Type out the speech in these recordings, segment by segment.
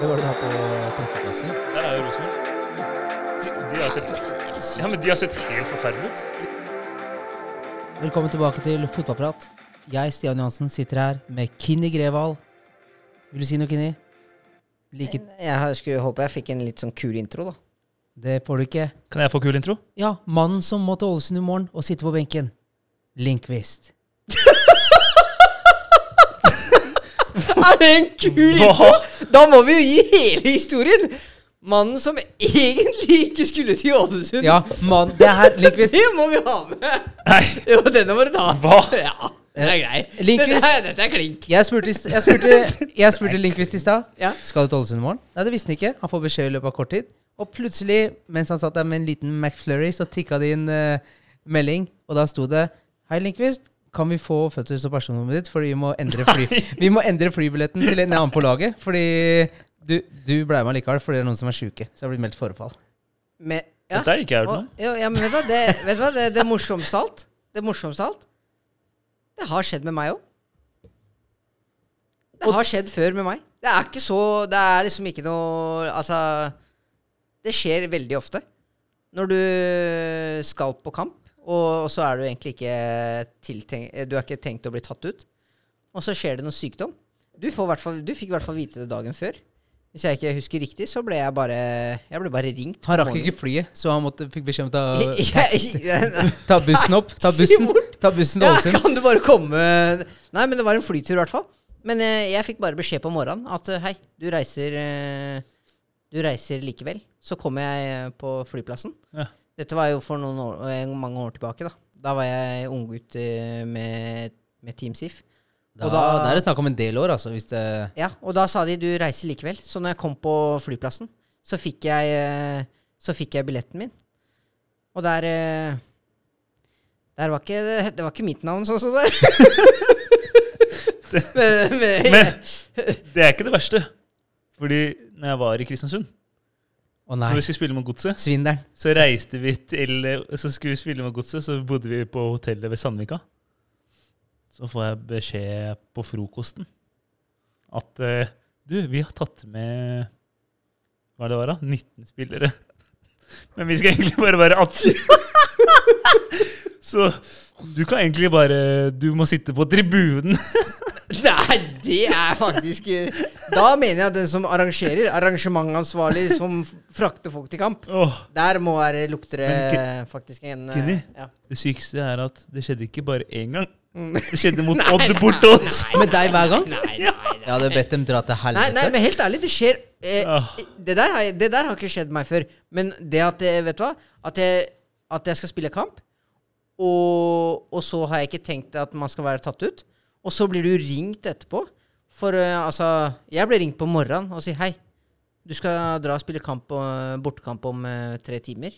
var det du har på tretteplassen? Der jo Rosenborg. De har sett, ja, men de har sett helt forferdelig ut. Velkommen tilbake til Fotballprat. Jeg, Stian Johansen, sitter her med Kinni Grevald. Vil du si noe, Kinni? Jeg skulle håpe jeg fikk en litt sånn kul intro da. Det får du ikke. Kan jeg få kul intro? Ja, mannen som må til Ålesund i morgen og sitte på benken. Lindqvist. Det en kul intro? Da må vi jo gi hele historien. Mannen som egentlig ikke skulle til Ålesund. Ja, mann, det her, Lindqvist. Det må vi ha med. Nei. Jo, denne må du ta. Hva? Ja, det grei. Lindqvist. Dette klink. Jeg spurte Lindqvist i stad. Ja. Skal du til Ålesund i morgen? Nei, det visste han ikke. Han får beskjed i løpet av kort tid. Og plutselig, mens han satt der med en liten McFlurry, så tikket det inn melding. Og da sto det: Hei, Lindqvist. Kan vi få fødsels- og personnummeret ditt? Fordi vi må endre flybilletten til en annen på laget. Fordi du ble med likevel, fordi det noen som syke. Så det har blitt meldt forfall. Ja. Dette har ikke jeg hørt noe. Ja, men vet du hva? Det morsomste alt. Det har skjedd med meg også. Det har skjedd før med meg. Det er ikke så, det er liksom ikke noe, altså, det skjer veldig ofte. Når du skal på kamp, og så er du egentlig ikke du er ikke tenkt å bli tatt ut. Og så skjer det noe sykdom. Du fikk i hvert fall vite det dagen før. Hvis jeg ikke husker riktig, så ble jeg ble bare ringt. Han rakk ikke flyet, så han fikk beskjed om å ta bussen opp. Ta bussen til Ålesund. Ja, kan du bare komme? Nei, men det var en flytur i hvert fall. Men jeg fikk bare beskjed på morgenen at hei, du reiser likevel. Så kom jeg på flyplassen. Ja. Dette var jo for mange år tilbake da. Da var jeg unggutt med Team Sif. Da er det snakk om en del år, altså. Hvis det... Ja, og da sa de du reiser likevel. Så når jeg kom på flyplassen, så fikk jeg billetten min. Og det var ikke mitt navn sånn som der. Men det er ikke det verste. Fordi når jeg var i Kristiansund, når vi skulle spille med Godset, Svinderen. så reiste vi så skulle vi spille med Godset, så bodde vi på hotellet ved Sandvika. Så får jeg beskjed på frokosten at vi har tatt med, hva det var da? 19 spillere. Men vi skal egentlig bare være 18. Så du kan egentlig du må sitte på tribunen. Nei, det er faktisk da mener jeg at den som arrangementansvarlig som frakter folk til kamp, der må lukter det faktisk en Kinni, ja. Det sykeste er at det skjedde ikke bare en gang. Det skjedde mot Odd borte oss. Med deg hver gang? Nei. Jeg hadde bedt dem dra til helvete. Nei, men helt ærlig, det skjer det der har ikke skjedd meg før. Men det at, vet du hva? At jeg skal spille kamp, og så har jeg ikke tenkt at man skal være tatt ut. Og så blir du ringt etterpå. For jeg ble ringt på morgenen og sier hei, du skal dra og spille bortekamp om 3 timer.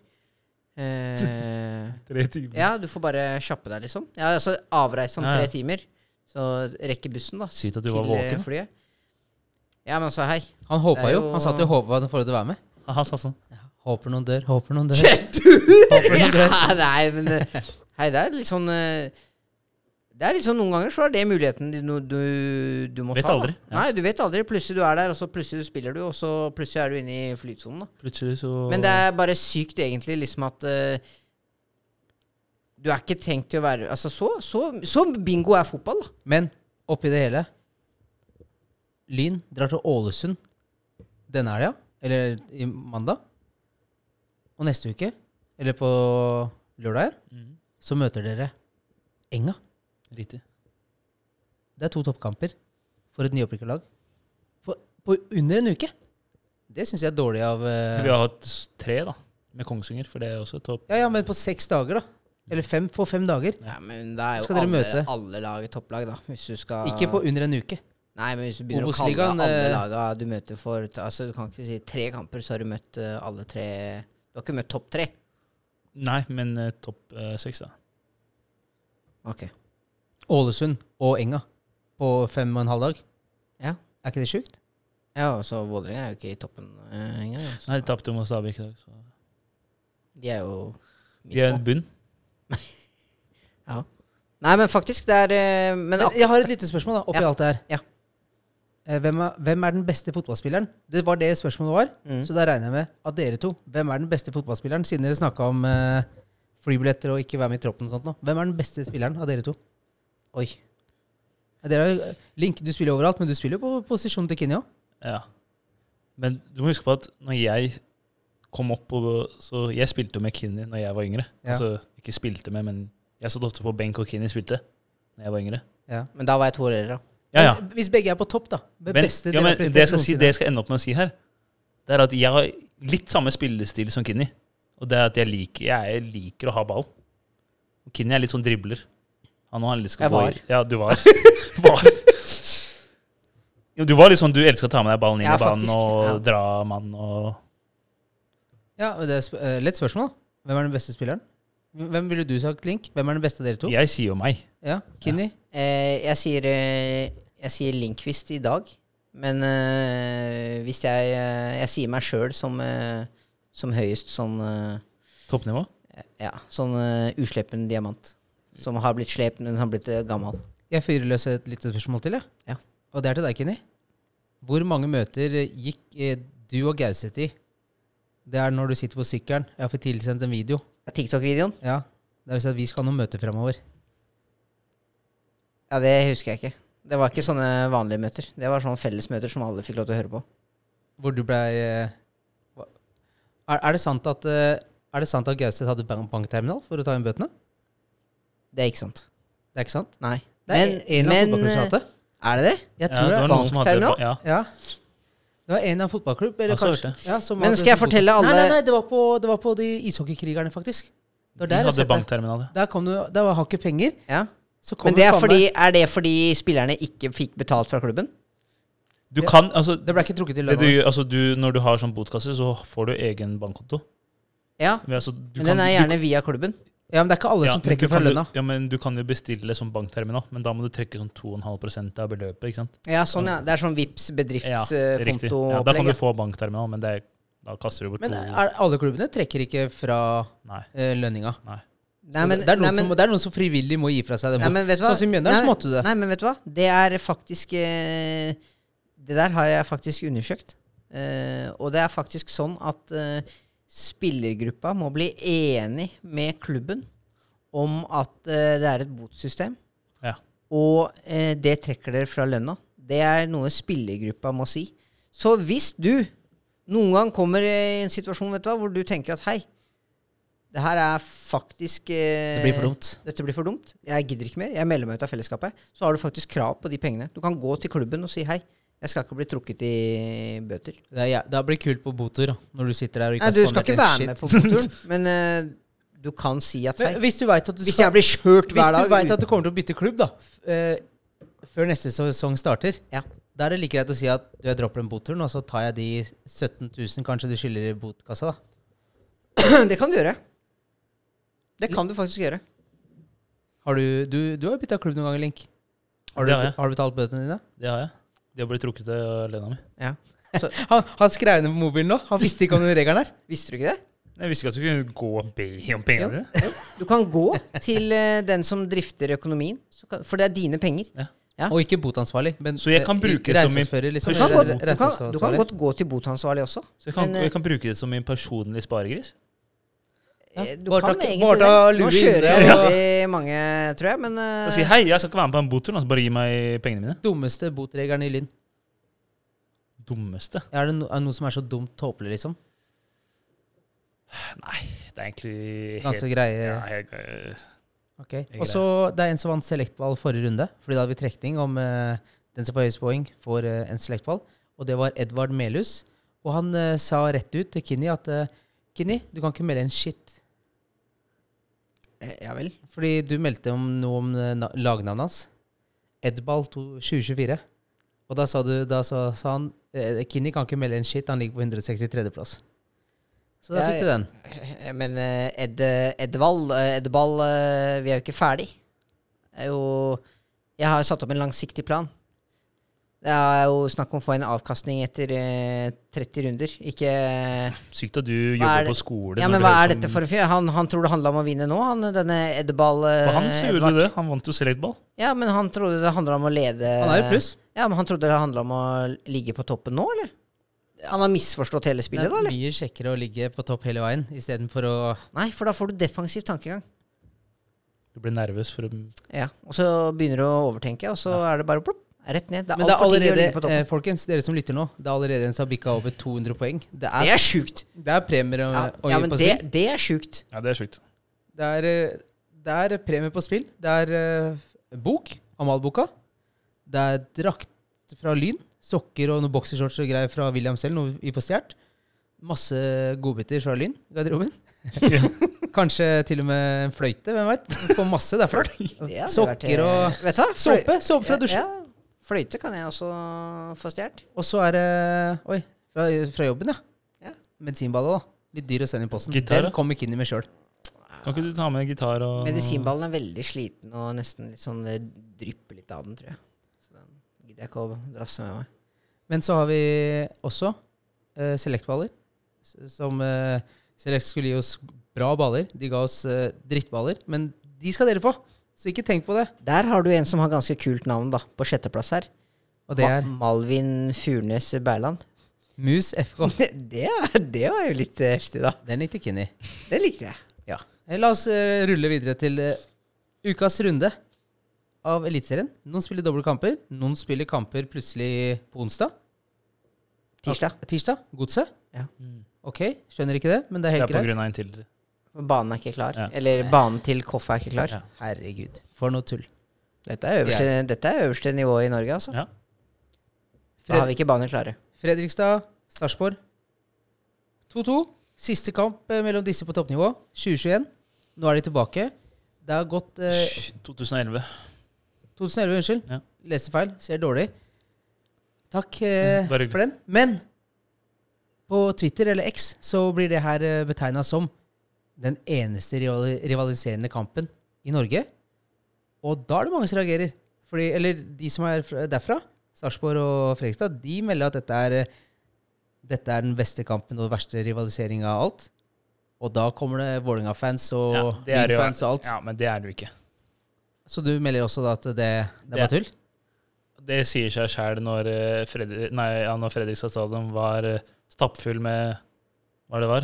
3 timer? Ja, du får bare kjappe deg liksom. Ja, altså avreise om 3 timer. Så rekker bussen da. Sitt at du var våken. Flyet. Ja, men han sa hei. Han håpet jo. Han satt jo og håpet at han får lov til å være med. Han sa sånn. Håper noen dør. Håper noen dør. Ja, nei, men hei, det er litt sånn noen ganger så er det muligheten du må vet ta. Aldri. Ja. Nei, du vet aldri. Plutselig du er der, og så plutselig spiller du, og så plutselig er du inne i flytsonen da. Plutselig så... Men det er bare sykt egentlig, liksom at du er ikke tenkt til å være... Altså, så bingo er fotball da. Men, oppi det hele, Lyn drar til Ålesund denne helga, eller i mandag, og neste uke, eller på lørdag, så møter dere Enga. Riktig. Det er 2 toppkamper for et nyopprykket lag på under en uke. Det synes jeg er dårlig av... Vi har hatt 3 da, med Kongsvinger, for det er også topp. Ja, men på 6 dager da. Eller 5 dager. Ja, men det er jo alle lag topplag da. Hvis du skal... Ikke på under en uke. Nei, men hvis du begynner å kalle alle laga du møter for... Altså, du kan ikke si 3 kamper, så har du møtt alle 3... Du har ikke møtt topp 3. Nei, men topp 6 da. Ok. Ålesund og Enga på 5,5 dag. Ja. Er ikke det sjukt? Ja, så Vålerenga er jo ikke i toppen engang. Altså. Nei, de tappte mot Stabæk i dag. Så. De er jo... De er en bunn. Ja. Nei, men faktisk, det er... Men jeg har et lite spørsmål da, oppi alt det her. Ja. hvem er den beste fotballspilleren? Det var det spørsmålet var. Så da regner jeg med at dere to. Hvem er den beste fotballspilleren? Siden dere snakket om flybilletter og ikke være med i troppen og sånt nå. Hvem er den beste spilleren av dere to? Oi. Link, du spiller overalt, men du spiller jo på posisjonen til Kinni også. Ja. Men du må huske på at når jeg kom opp så jeg spilte jo med Kinni når jeg var yngre. Ja. Altså, ikke spilte med, men jeg satt ofte på benk og Kinni spilte når jeg var yngre. Ja. Men da var jeg 2 år eldre. Ja. Men hvis begge er på topp, da. Men det jeg skal ende opp med å si her, det er at jeg har litt samme spillestil som Kinni. Og det er at jeg liker å ha ball. Og Kinni er litt sånn dribler. Jeg var. Ja, du var. Du var litt sånn, du elsker å ta med deg ballen inn i banen og dra mann og... Ja, det er lett spørsmål. Hvem er den beste spilleren? Hvem ville du sagt, Link? Hvem er den beste av dere to? Jeg sier jo meg. Ja, Kinni? Jeg sier Lindqvist i dag. Men hvis jeg sier meg selv som høyest sånn... Toppnivå? Ja, sånn uslepen diamant. Som har blitt slept, men har blitt gammel. Jeg fyrer løs et lite spørsmål til, Ja. Og det er til deg, Kinni. Hvor mange møter gikk du og Gauseth i? Det er når du sitter på sykkelen. Jeg har fått tilsendt en video. TikTok-videoen? Ja, det vil si at vi skal ha noen møter fremover. Ja, det husker jeg ikke. Det var ikke sånne vanlige møter. Det var sånne fellesmøter som alle fikk lov til å høre på. Hvor du ble... Er det sant at Gauseth hadde bankterminal for å ta inn bøtene? Det er ikke sant. Det er ikke sant? Nei. Det er en av fotballklubbene som hadde det. Er det det? Jeg tror det er bankterminal. Ja. Det var en av fotballklubb, eller kanskje. Ja, men skal jeg fortelle alle... Nei, det var på de ishockeykrigerne, faktisk. Det var der de hadde bankterminal. Der har ikke penger. Ja. Men det er det fordi spillerne ikke fikk betalt fra klubben? Du kan, altså... Det ble ikke trukket i lønn. Når du har sånn botkasse, så får du egen bankkonto. Ja, men den er gjerne via klubben. Ja, men det er ikke alle som trekker fra lønna. Ja, men du kan jo bestille som bankterminal, men da må du trekke sånn 2,5% av beløpet, ikke sant? Ja, sånn ja. Det er sånn Vipps bedriftskonto. Ja, da kan du få bankterminal, men da kaster du bort Men alle klubbene trekker ikke fra lønninga? Nei. Det er noen som frivillig må gi fra seg det. Sånn som Mjøndalen, så måtte du det. Nei, men vet du hva? Det er faktisk... Det der har jeg faktisk undersøkt. Og det er faktisk sånn at... spillergruppa må bli enig med klubben om at det er et botsystem. Ja. Og det trekker dere fra lønna. Det er noe spillergruppa må si. Så hvis du noen gang kommer i en situasjon, vet du hva, hvor du tenker at hei, det her er faktisk... det blir for dumt. Dette blir for dumt. Jeg gidder ikke mer. Jeg melder meg ut av fellesskapet. Så har du faktisk krav på de pengene. Du kan gå til klubben og si hei. Jeg skal ikke bli trukket i bøter. Det blir kult på botur, når du sitter der og ikke har spandert en shit. Du skal ikke være med på boturen, men du kan si at hei. Hvis jeg blir kjørt hver dag... Hvis du vet at du kommer til å bytte klubb da, før neste sesong starter, da er det like greit å si at jeg dropper den boturen, og så tar jeg de 17 000 kanskje du skylder i botkassa da. Det kan du gjøre. Det kan du faktisk gjøre. Du har jo byttet klubb noen ganger, Link. Har du betalt bøtene dine? Det har jeg. De har blitt trukket til lønna mi. Ja. Han skrev ned på mobilen nå. Han visste ikke om den regelen her. Visste du ikke det? Jeg visste ikke at du kunne gå og be om pengene. Du kan gå til den som drifter økonomien, for det er dine penger. Ja. Og ikke botansvarlig. Så jeg kan bruke det som min... Du kan godt gå til botansvarlig også. Så jeg kan bruke det som min personlige sparegris? Du kan egentlig det. Nå kjører jeg veldig mange, tror jeg, men... Si hei, jeg skal ikke være med på en botur, så bare gi meg pengene mine. Dummeste botregelen i Lyn. Dummeste? Er det noe som er så dumt tåpelig, liksom? Nei, det er egentlig... Ganske greie. Ja, ok. Og så, det er en som vant selektball forrige runde, fordi da hadde vi trekning om den som får høyest poeng får en selektball, og det var Edvard Melhus. Og han sa rett ut til Kinni at Kinni, du kan ikke melde en shit. Ja vel. Fordi du meldte om noe om lagnavnet hans. Edball 2024. Og da sa han Kinni kan ikke melde en shit, han ligger på 163. plass. Så da fikk du den. Men Edball, vi er jo ikke ferdig. Jeg har satt opp en langsiktig plan. Det er jo snakk om å få en avkastning etter 30 runder. Ikke Sykt at du jobber på skole. Ja, men hva er dette for en fyr? Han tror det handla om å vinne nå, denne Edeball. For han gjorde det. Han vant jo Selectball. Ja, men han trodde det handla om å lede. Han er jo pluss. Ja, men han trodde det handla om å ligge på toppen nå, eller? Han har misforstått hele Det spillet, da, er eller? mye kjekkere å ligge på topp hele veien, istedenfor å Nei, for da får du defensiv tankegang. Du blir nervøs for å Ja, og så begynner du å overtenke, og så er det bare plopp, rett ned. Det er Men det er alt for tidlig å allerede, ligge på toppen. folkens, dere som lytter nå, det er allerede en som har bikka over 200 poeng. Det Det er sjukt. er premier å Ja, gi men på det, spill. det er sjukt. Ja, det er sjukt. Det er premier på spill. Det er bok, Amal-boka. Det er drakt fra Lyn. Sokker og noen boksershorts og greier fra William selv, noe vi får stjert. Masse godbiter fra Lyn, garderoben. Ja. Kanskje til og med en fløyte, hvem vet? Får masse derfra. Det hadde Sokker og Vet du hva? såpe fra dusjen. Ja, fløyte kan jeg også få stjert. Og så er det oi, fra jobben, ja. Ja. Medisinballet, da. Litt dyr å sende i posten. Gitar, da? Den kom ikke inn i meg sjøl. Kan ikke du ta med gitar og Medisinballen er veldig sliten, og nesten litt sånn det drypper litt av den, tror jeg. Så den gidder jeg ikke å drasse med meg. Men så har vi også Select-baller. Som Select skulle gi oss bra baller. De ga oss drittballer. Men de skal dere få, så ikke tenk på det. Der har du en som har ganske kult navn, da, på sjetteplass her. Og det er Malvin Furnes Berland. Mus FK. Det var jo litt heftig, da. Den likte Kinni. Det likte jeg. Ja. La oss rulle videre til ukas runde av Eliteserien. Noen spiller doble kamper. Noen spiller kamper plutselig på onsdag. Tirsdag? Godset? Ja. Ok, skjønner ikke det, men det er Det helt er på greit. grunn av en til. Banen er ikke klar. Ja. Eller banen til Koffa er ikke klar. Ja. Herregud, for noe tull. Dette er øverste nivå i Norge, altså. Ja. Da har vi ikke baner klare. Fredrikstad, Sarpsborg. 2-2. Siste kamp mellom disse på toppnivå. 2021. Nå er de tilbake. Det har gått 2011. 2011, unnskyld. Ja. Leser feil. Ser dårlig. Takk Bare for den. Men på Twitter eller X så blir det her betegnet som den eneste rivaliserende kampen i Norge. Og da er det mange som reagerer. Fordi, eller de som er derfra, Sarpsborg og Fredrikstad, de melder at dette er den beste kampen og den verste rivaliseringen av alt. Og da kommer det Vålerenga-fans og Lyn-fans og alt. Ja, men det er det jo ikke. Så du melder også da at det er bare tull? Det sier seg selv når når Fredrikstad stadion var stappfull med hva det var?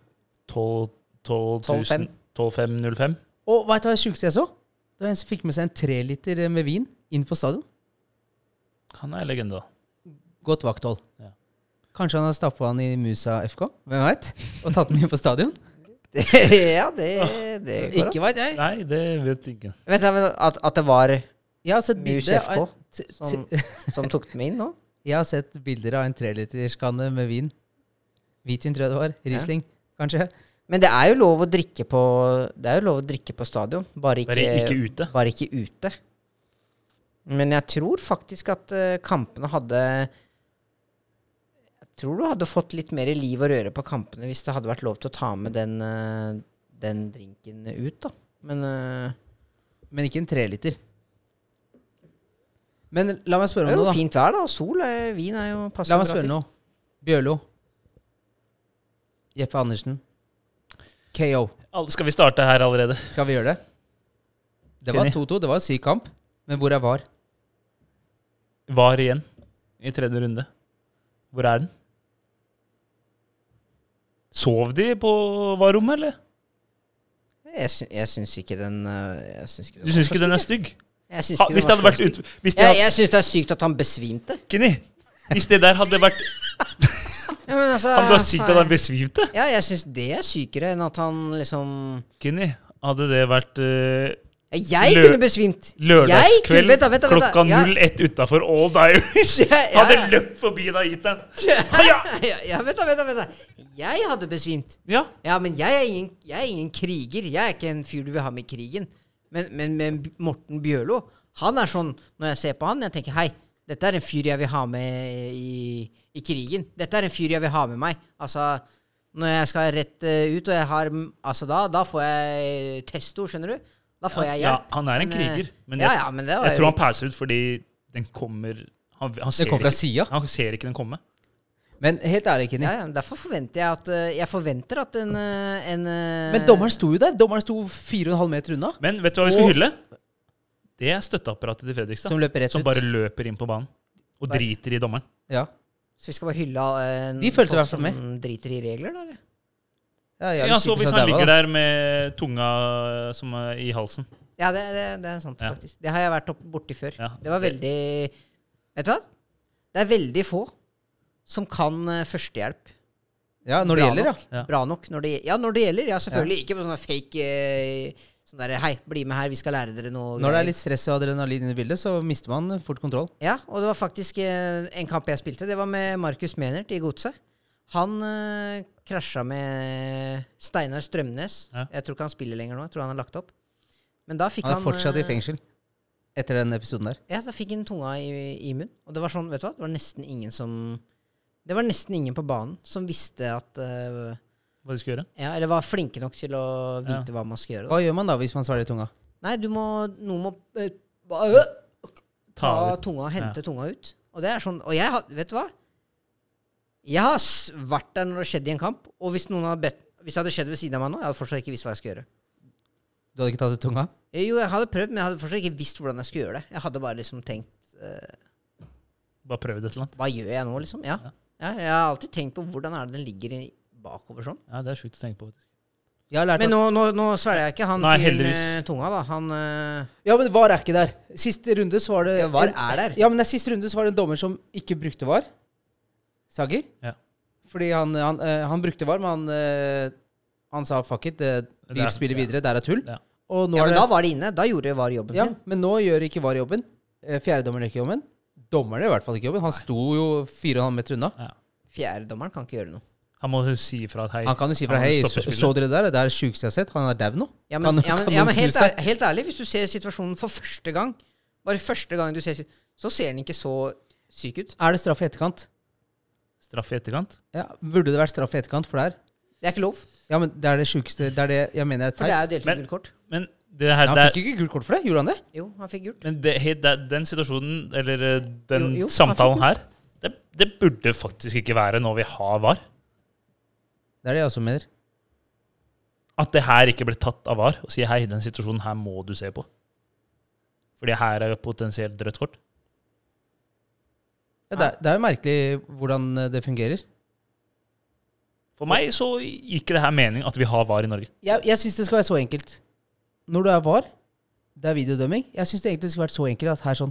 12.505. Og vet du hva det sjukeste jeg så? Det var en som fikk med seg en 3 liter med vin inn på stadion. Han er legende, da. Godt vakthold. Ja. Kanskje han har stappet han i Musa FK? Hvem vet? Og tatt den med på stadion? Ja, det går an. Ikke vet jeg. Nei, det vet jeg ikke. Vet du at det var Jeg har sett Mus bilder FK som tok dem inn nå? Jeg har sett bilder av en 3-literskanne med vin. Hvitvin tror jeg det var. Riesling, kanskje. Men det er jo lov å drikke på stadion, bare Ikke ute. Bare ikke ute. Men jeg tror faktisk at kampene hadde Jeg tror du hadde fått litt mer liv og røre på kampene hvis det hadde vært lov til å ta med den drinken ut, da. Men ikke en 3-liter. Men la meg spørre Det om er jo noe, da. fint vær, da. Sol, vin er jo passer La meg bra spørre til. noe. Bjørlo. Jeppe Andersen. KO. Skal vi starte her allerede? Skal vi gjøre det? Det var Enig. 2-2. Det var en syk kamp. Men hvor er VAR? Var igjen i tredje runde. Hvor er den? Sov de på varrommet, eller? Jeg syns ikke den Du syns ikke den er stygg? Jeg syns Ha, ikke hvis den det var hadde vært så stygg. ut... Hvis det hadde, Jeg syns det er sykt at han besvimte. Kenny, hvis det der hadde vært Ja, men altså, Han var sykt at han besvimte? Ja, jeg syns det er sykere enn at han liksom Kenny, hadde det vært Jeg kunne besvimt. lørdagskveld Vent da. klokka Ja. 01 utenfor All Divers? Ja. Hadde løpt forbi deg og gitt den. Heia! Ja, vent da. Jeg hadde besvimt. Ja. Ja, men jeg er ingen kriger. Jeg er ikke en fyr du vil ha med i krigen. Men Morten Bjørlo, han er sånn, når jeg ser på han, jeg tenker, hei, dette er en fyr jeg vil ha med i krigen. Dette er en fyr jeg vil ha med meg. Altså, når jeg skal rett ut, og jeg har, altså da får jeg testo, skjønner du? Da får jeg Ja, hjelp. han er en kriger. Men men det var jeg jo tror han litt- pauser ut fordi den kommer Han Det ser, kom fra ikke, siden. han ser ikke den komme. Men helt ærlig, Kenny. Ja, derfor forventer jeg at jeg forventer at en Men dommeren sto jo der. Dommeren sto 4,5 meter unna. Men vet du hva vi skal hylle? Det er støtteapparatet til Fredrikstad. Som løper rett Som ut. bare løper inn på banen. Og driter i dommeren. Ja. Så vi skal bare hylle De følte i hvert folk fall som driter i regler, da? Eller? Ja, så hvis han ligger der med tunga som er i halsen. Ja, det er sant, Ja. faktisk. Det har jeg vært borti før. Ja. Det var veldig Vet du hva? Det er veldig få som kan førstehjelp. Ja, når det Bra gjelder, nok. ja. Bra nok når det gjelder. Ja, selvfølgelig. Ikke på sånne fake sånn der, hei, bli med her, vi skal lære dere noe. Når det er litt stress og adrenalin inne i bildet, så mister man fort kontroll. Ja, og det var faktisk en kamp jeg spilte. Det var med Markus Menert i Godset. Han krasja med Steinar Strømnes. Ja. Jeg tror ikke han spiller lenger nå. Jeg tror han har lagt opp. Men da fikk Han han er fortsatt i fengsel etter den episoden der. Ja, da fikk han tunga i munn. Og det var sånn, vet du hva? Det var nesten ingen på banen som visste at Hva de skal gjøre? ja, eller var flinke nok til å vite hva man skal gjøre. Da. Hva gjør man da hvis man svelger tunga? Nei, noen må ta tunga, hente tunga ut. Og det er sånn, og vet du hva? Jeg har vært der når det skjedde i en kamp, og hvis det hadde skjedd ved siden av meg nå, jeg hadde fortsatt ikke visst hva jeg skulle gjøre. Du hadde ikke tatt ut tunga? Jo, jeg hadde prøvd, men jeg hadde fortsatt ikke visst hvordan jeg skulle gjøre det. Jeg hadde bare liksom tenkt, Bare prøve det et eller annet. hva gjør jeg nå, liksom? Ja, jeg har alltid tenkt på hvordan er det den ligger bakover sånn. Ja, det er sjukt å tenke på. Faktisk. Jeg har lært Men at nå svelger jeg ikke han Nei, fyren heldigvis. med tunga, da. Han Ja, men VAR er ikke der. Siste runde så var det Ja, VAR er der. Ja, men det siste runde så var det en dommer som ikke brukte VAR. Sagi. Ja. Fordi han brukte VAR, men han sa fuck it, vi Det er- spiller videre, der er tull. Ja. Og nå Ja, er men det da var det inne. Da gjorde VAR jobben Ja, sin. men nå gjør ikke VAR jobben. Fjerdedommeren gjør ikke jobben. Dommeren gjør i hvert fall ikke jobben. Han sto jo 4,5 meter unna. Fjerdedommeren kan ikke gjøre noe. Han må si ifra at hei. Han kan jo si fra Han hei, stopper så spillet. dere der? Det er det sjukeste jeg har sett. Han er dau nå. Ja, men, Kan- ja, men, kan ja, noen men snu seg? helt ærlig, hvis du ser situasjonen for første gang, bare første gang du ser så ser den ikke så syk ut. Er det straff i etterkant? Straff i etterkant. Ja, burde det vært straff i etterkant for det her? Det er ikke lov, Ja, men det er det sjukeste. Det er det jeg mener er for det feil. er jo delt Men- ut gult kort. Men det her, Han det er- fikk ikke gult kort for det, gjorde han det? Jo, han fikk gult. Men den situasjonen, eller den Jo, samtalen han her, det burde faktisk ikke være når vi har VAR. Det er det jeg også mener. At det her ikke ble tatt av VAR og sier hei, den situasjonen her må du se på. Fordi her er potensielt rødt kort. Ja, det er jo merkelig hvordan det fungerer. For meg så gir ikke det her mening at vi har VAR i Norge. Jeg syns det skal være så enkelt. Når du er VAR, det er videodømming. Jeg syns det egentlig skulle vært så enkelt at her sånn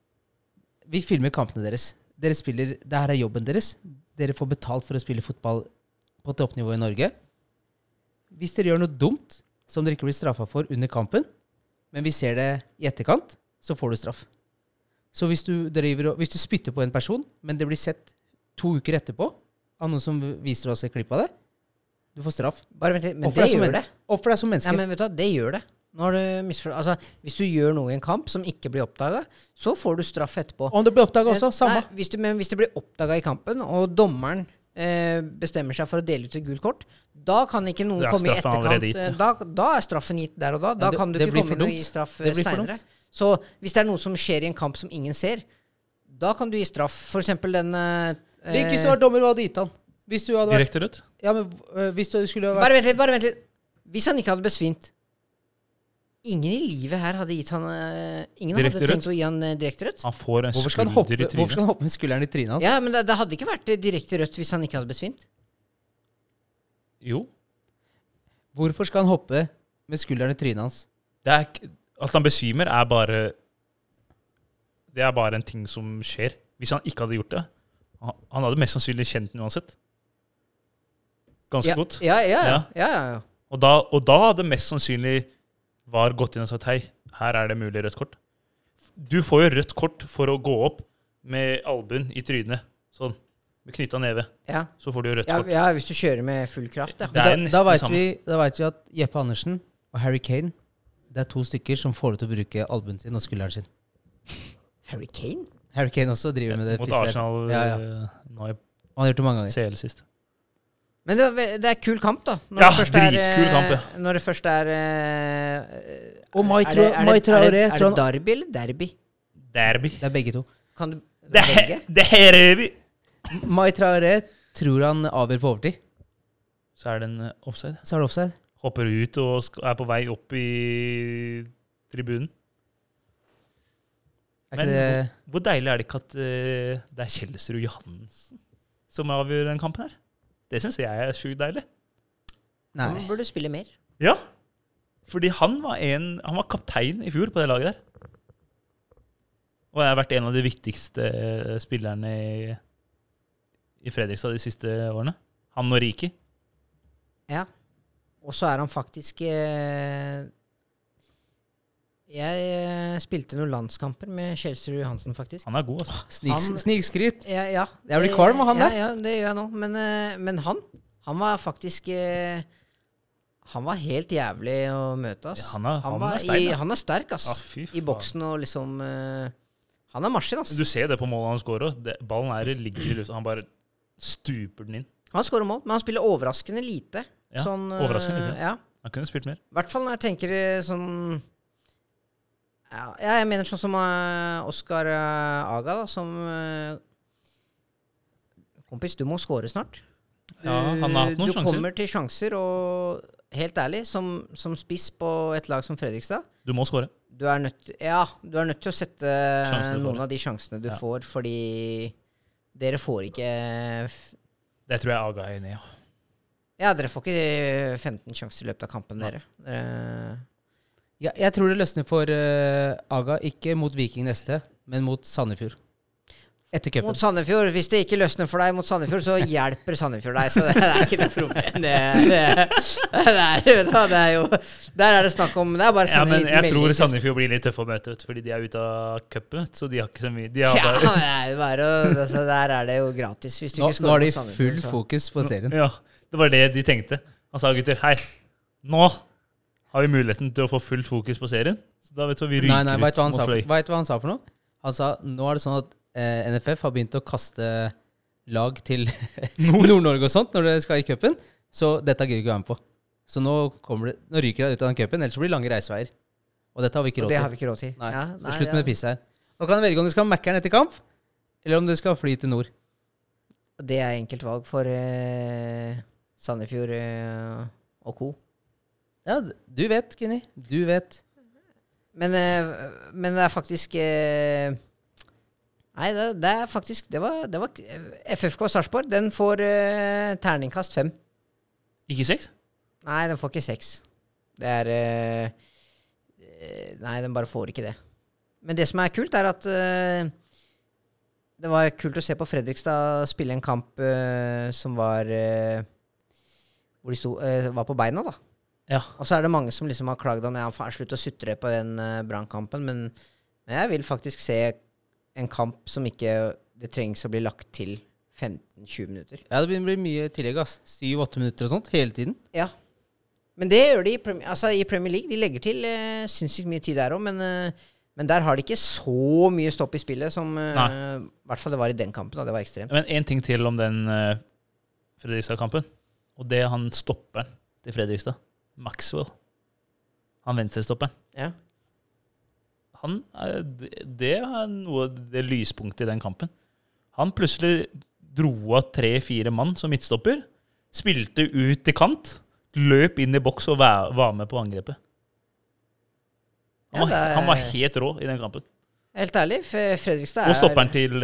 Vi filmer kampene deres. Dere spiller, det her er jobben deres. Dere får betalt for å spille fotball på toppnivå i Norge. Hvis dere gjør noe dumt som dere ikke blir straffa for under kampen, men vi ser det i etterkant, så får du straff. Så hvis du spytter på en person, men det blir sett 2 uker etterpå av noen som viser oss et klipp av det, du får straff. Bare vent litt, men Oppfør det deg som gjør en- det. Oppfør deg som menneske. Ja, men vet du hva, det gjør det. Nå har du misforstått. Altså, hvis du gjør noe i en kamp som ikke blir oppdaga, så får du straff etterpå. Om det blir oppdaga også, samme. Nei, men hvis det blir oppdaga i kampen, og dommeren bestemmer seg for å dele ut et gult kort, da kan ikke noen Da er komme i straffen allerede etterkant. gitt, Da er straffen gitt der og da. Da det- kan du det ikke blir komme for inn og dumt. gi straff Det blir for seinere. dumt. Så hvis det er noe som skjer i en kamp som ingen ser, da kan du gi straff. For eksempel den Hvis du var dommer, hva hadde du gitt han? Hvis du hadde vært, Direkte rødt. ja, men hvis du skulle ha vært Bare vent litt. Hvis han ikke hadde besvimt, ingen i livet her hadde gitt han ingen Direkte hadde tenkt rødt? å gi han direkte rødt. Han får en Hvorfor skal han hoppe, skulder i hvorfor skal trynet. han hoppe med skulderen i trynet hans? Ja, men det hadde ikke vært direkte rødt hvis han ikke hadde besvimt. Jo. Hvorfor skal han hoppe med skulderen i trynet hans? Det er, at han besvimer, er bare Det er bare en ting som skjer. Hvis han ikke hadde gjort det Han hadde mest sannsynlig kjent den uansett. Ganske godt. Ja. Og da hadde mest sannsynlig VAR gått inn og sagt hei, her er det mulig rødt kort. Du får jo rødt kort for å gå opp med albuen i trynet, sånn, med knytta neve. Ja. Så får du jo rødt Ja, kort. ja, hvis du kjører med full kraft, ja. Det er Da, nesten da det vet samme. vi at Jeppe Andersen og Harry Kane, det er 2 stykker som får lov til å bruke albuen sin og skulderen sin. Harry Kane? Harry Kane også driver med det Mot pisset. Arsenal Ja, ja. Nå i Han har gjort det mange ganger. CL sist. Men det er kul kamp, da. Når Ja, det først er, dritkul kamp, ja. Når det først er Og Mai er det- Traoré, Er tror det han- Derby eller Derby? Derby. Det er begge to. Kan du Det her er vi! Mai Traoré tror han avgjør på overtid. Så er det en offside. Så er det offside. Hopper ut og er på vei opp i tribunen. Er Men ikke det... hvor deilig er det ikke at det er Kjelsrud Johansen som avgjør den kampen her? Det synes jeg er sjukt deilig. Nei. Han burde spille mer. Ja, fordi han var kaptein i fjor på det laget der. Og jeg har vært en av de viktigste spillerne i Fredrikstad de siste årene. Han og Riki. Ja. Og så er han faktisk jeg spilte noen landskamper med Kjelsrud Johansen, faktisk. Han er god, altså. Snikskryt. Ja. Jeg blir kvalm av han der. Ja, det gjør jeg nå. Men han var faktisk han var helt jævlig å møte, ass. Ja, han er stein, han er sterk, ass. Fy faen. I boksen og liksom han er maskin, ass. Du ser det på målet han skårer. Ballen ligger i lufta. Han bare stuper den inn. Han skårer mål, men han spiller overraskende lite. Ja, sånn, overraskende lite. Ja. Han kunne spilt mer. I hvert fall når jeg tenker sånn ja, jeg mener sånn som Oskar Aga, da, som kompis, du må skåre snart. Ja, han har hatt noen du sjanser. kommer til sjanser, og helt ærlig, som spiss på et lag som Fredrikstad, Du må skåre. du er nødt til å sette noen av de sjansene du Ja. får, fordi dere får ikke Det tror jeg Aga er enig i. Ja. Ja, dere får ikke 15 sjanser i løpet av kampen, dere. Ja, jeg tror det løsner for Aga, ikke mot Viking neste, men mot Sandefjord. Etter cupen. Mot Sandefjord, hvis det ikke løsner for deg mot Sandefjord, så hjelper Sandefjord deg, så det er ikke noe problem. Det er jo der er det snakk om. Det er bare å Ja, sende men en liten jeg melding tror til- Sandefjord blir litt tøff å møte, fordi de er ute av cupen, så de har ikke så mye. De har Ja, bare, det er jo bare altså, der er det jo gratis. Hvis du Nå, ikke nå scorer har de mot Sandefjord, full så- fokus på serien. ja, det var det de tenkte. Han sa, gutter, hei, nå har vi muligheten til å få full fokus på serien. Så da vet du hva vi ryker Nei, vet du hva han mot sa, Fløy. vet du hva han sa for noe? Han sa, nå er det sånn at NFF har begynt å kaste lag til Nord-Norge og sånt når det skal i cupen, så dette gidder ikke å være med på. Så nå ryker det ut av den cupen, ellers blir det lange reiseveier. Og dette har vi ikke Og råd det til. har vi ikke råd til. Nei, Ja, så slutt med det pisset her. Da kan du velge om du skal ha Mækkern etter kamp, eller om du skal fly til nord. Det er enkelt valg for Sandefjord og co. Ja, du vet, Kenny. Du vet. Men det er faktisk Nei, det er faktisk Det var FFK Sarpsborg. Den får terningkast 5. Ikke 6? Nei, den får ikke 6. Det er Nei, den bare får ikke det. Men det som er kult, er at det var kult å se på Fredrikstad spille en kamp som var hvor de var på beina, da. Ja. Og så er det mange som liksom har klagd om slutt å sutre på den Brannkampen, men jeg vil faktisk se en kamp som ikke det trengs å bli lagt til 15-20 minutter. Ja, det blir mye tillegg, ass. 7-8 minutter og sånt, hele tiden. Ja. Men det gjør de i Premier League. De legger til sinnssykt mye tid der også, men der har de ikke så mye stopp i spillet som i hvert fall det var i den kampen. Da. Det var ekstremt. Men en ting til om den Fredrikstad-kampen, og det er han stopperen til Fredrikstad. Maxwell. Han venstrestopperen. Ja. Det er noe av det lyspunktet i den kampen. Han plutselig dro av 3-4 mann som midtstopper, spilte ut til kant, løp inn i boks og var med på angrepet. Han var helt rå i den kampen. Helt ærlig, Fredrikstad er Og stopperen til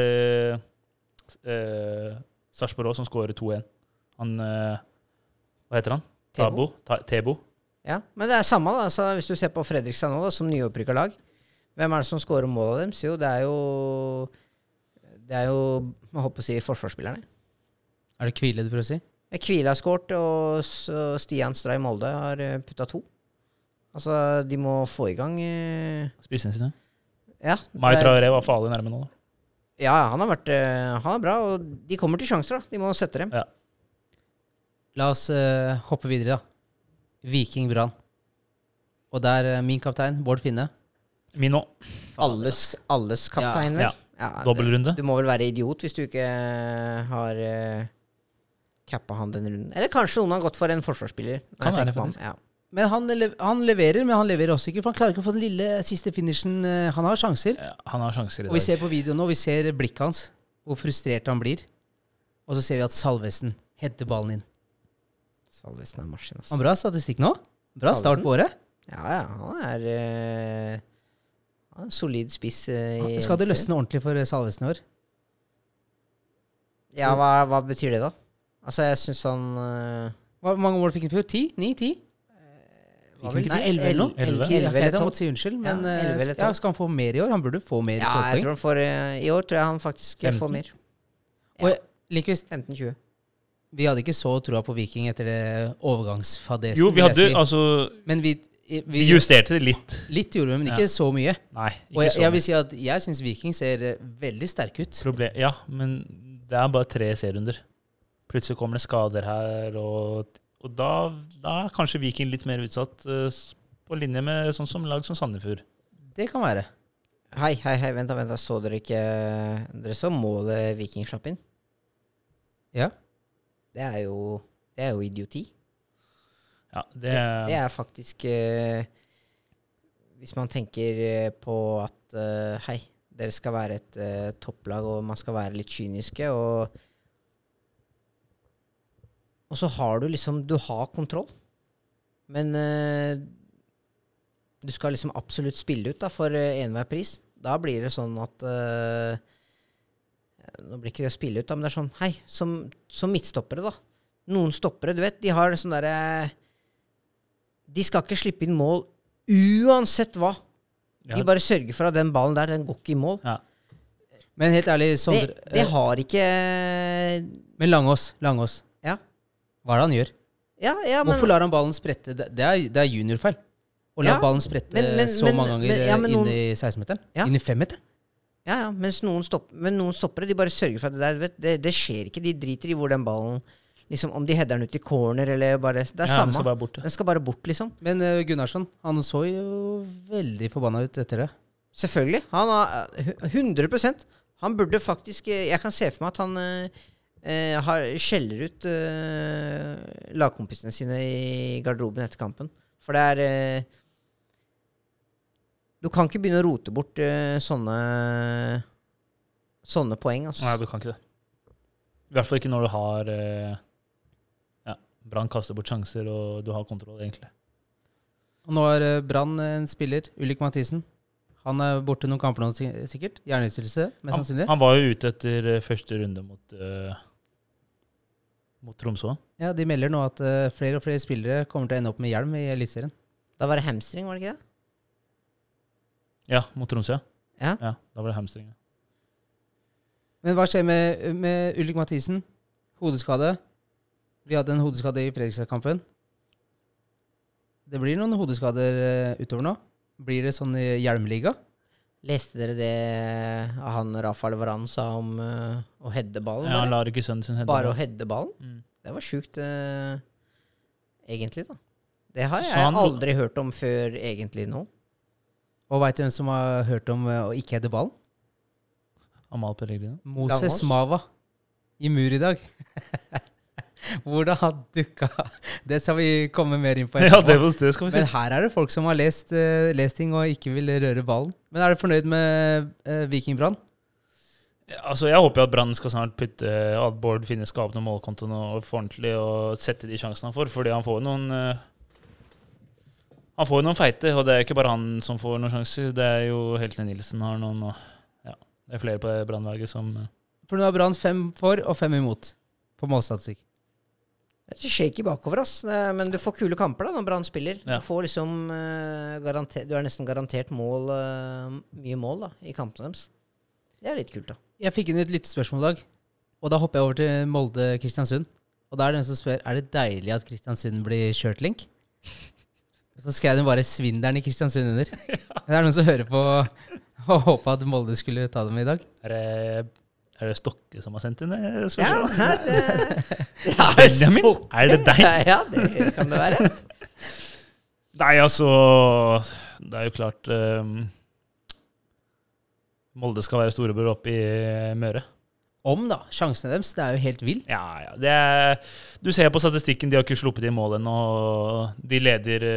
Sarpsborg som skårer 2-1. Han hva heter han? Tebo. Ja, men det er samme da, altså, hvis du ser på Fredrikstad nå da, som nyopprykket lag. Hvem er det som skårer mål av dem? Så jo, det er jo jeg håper å si forsvarsspillerne. Er det Kvile du prøver å si? Kvile har skåret, og Stian Stray Molde har puttet 2. Altså, de må få i gang Spissene sine. Ja. Mai Traoré var farlig nærme nå da. Ja, han er bra, og de kommer til sjanser da. De må sette dem. Ja. La oss hoppe videre, da. Viking Brann. Og der min kaptein, Bård Finne. Min nå. Alles kaptein, vel? Ja. Dobbeltrunde. Du må vel være idiot hvis du ikke har kappa han den runden. Eller kanskje noen har gått for en forsvarsspiller. Kan være, faktisk. Ja. Men han leverer, men han leverer også ikke, for han klarer ikke å få den lille siste finishen. Han har sjanser. Ja, han har sjanser i Og vi dag. ser på videoen nå, vi ser blikket hans, hvor frustrert han blir. Og så ser vi at Salvesen header ballen inn. Salvesen er maskin, ass. Han har bra statistikk nå. Bra start på året. Ja, han er en solid spiss. Skal det løsne ordentlig for Salvesen i år? Ja, hva betyr det da? Altså, jeg synes han... Hvor mange mål fikk han før? 10? 9? 10? Var vel- Nei, 11 eller noe? 11. 11 eller jeg 12. måtte si unnskyld, men 11 eller 12. skal han få mer i år? Han burde få mer Ja, jeg poeng. tror han får... I år tror jeg han faktisk 15. får mer. Og Lindqvist, 15-20. vi hadde ikke så troa på Viking etter det overgangsfadesen. Jo, vi vil jeg hadde, si. altså, Men vi vi justerte det litt. litt gjorde vi, men ikke så mye. Nei, Og ikke jeg så vil si at jeg syns Viking ser veldig sterke ut. Ja, men det er bare 3 serierunder. Plutselig kommer det skader her, og da er kanskje Viking litt mer utsatt på linje med sånn som lag som Sandefjord. Det kan være. Hei, vent da, så dere ikke... Dere så målet Viking slapp inn? Ja. Det er jo idioti. Ja, Det er faktisk hvis man tenker på at hei, dere skal være et topplag, og man skal være litt kyniske, og så har du liksom, du har kontroll, men du skal liksom absolutt spille ut da, for enhver pris. Da blir det sånn at nå blir ikke det å spille ut da, men det er sånn, hei, som midtstoppere da, noen stoppere, du vet, de har sånn der de skal ikke slippe inn mål uansett hva. De bare sørger for at den ballen der, den går ikke i mål. Ja. Men helt ærlig, Sondre Det har ikke... Men Langås. Ja. Hva er det han gjør? Ja, men... Hvorfor lar han ballen sprette? Det er juniorfeil. Å la Ja, ballen sprette så mange ganger inn i 16-meteren. Ja. Inn i 5-meteren. Ja, mens noen stoppere, de bare sørger for at det der, vet, det skjer ikke. De driter i hvor den ballen, liksom, om de header den ut i corner, eller bare, det er Ja, den samme. skal bare bort. Den skal bare bort, liksom. Men Gunnarsson, han så jo veldig forbanna ut etter det. Selvfølgelig. Han har 100%. Han burde faktisk, jeg kan se for meg at han skjeller ut lagkompisene sine i garderoben etter kampen. For det er... Du kan ikke begynne å rote bort sånne poeng, altså. Nei, du kan ikke det. I hvert fall ikke når du har Brann kaster bort sjanser, og du har kontroll, egentlig. Og nå er Brann en spiller, Ulrik Mathisen. Han er borte noen kamper nå, sikkert. Hjernerystelse, mest sannsynlig. Han var jo ute etter første runde mot Tromsø. Ja, de melder nå at flere og flere spillere kommer til å ende opp med hjelm i Eliteserien. Da var det hamstring, var det ikke det? Ja, mot Tromsø. Ja. Ja, da var det hamstring. Men hva skjer med Ulrik Mathisen? Hodeskade. Vi hadde en hodeskade i Fredrikstad-kampen. Det blir noen hodeskader utover nå. Blir det sånn i hjelmliga? Leste dere det han Rafael Varane sa om å heade ballen? Ja, han bare? lar ikke sønnen sin hedde. Bare å heade ballen? Mm. Det var sjukt, egentlig, da. Det har Så jeg han- aldri hørt om før, egentlig, nå. Og vet du hvem som har hørt om å ikke heade ballen? Amal Pellegrino. Moses Langås. Mava i mur i dag. Hvordan han dukka. Det skal vi komme mer inn på Ja, etterpå. det skal vi Men se. her er det folk som har lest ting og ikke vil røre ballen. Men er du fornøyd med Viking Brann? Altså, jeg håper jo at Brann skal snart putte at Bård Finne skal åpne målkontoen og få ordentlig og sette de sjansene han får, fordi han får noen feite, og det er ikke bare han som får noen sjanser. Det er jo Heltene Nilsen har noen, og ja, det er flere på Brannlaget som For nå har Brann 5 for og 5 imot på målstatistikk. Det er ikke shaky bakover, ass. Men du får kule kamper da, når Brann spiller. Ja. Du får liksom du er nesten garantert mål, mye mål da, i kampene deres. Det er litt kult, da. Jeg fikk inn et lyttespørsmål i dag, og da hopper jeg over til Molde-Kristiansund. Og da er det en som spør, er det deilig at Kristiansund blir kjørt link? Så skrev de bare svinderen i Kristiansund under. Det er noen som hører på og håper at Molde skulle ta dem i dag. Er det Stokke som har sendt inn det Ja, spørsmålet? det er Benjamin? Stokke. Er det deg? Ja, det kan det være. Nei, altså, det er jo klart Molde skal være storebror oppe i Møre. da. Sjansene deres, det er jo helt vilt. Ja. Du ser på statistikken, de har ikke sluppet i mål ennå. De leder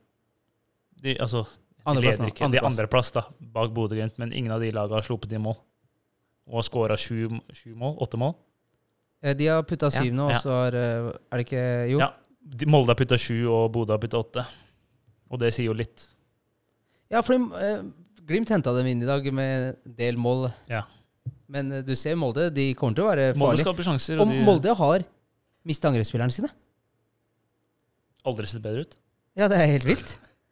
andreplass da, bak Bodø/Glimt, men ingen av de lagene har sluppet i mål. Og har skåret 8 mål. De har puttet 7 nå, og så er det ikke... Jo. Ja, Molde har puttet 7, og Bodø har puttet 8. Og det sier jo litt. Ja, for Glimt hentet dem inn i dag med del mål. Ja. Men du ser Molde, de kommer til å være farlige. Molde skaper sjanser. Og Molde har mistet angrepsspillerne sine. Aldri sett bedre ut. Ja, det er helt vilt.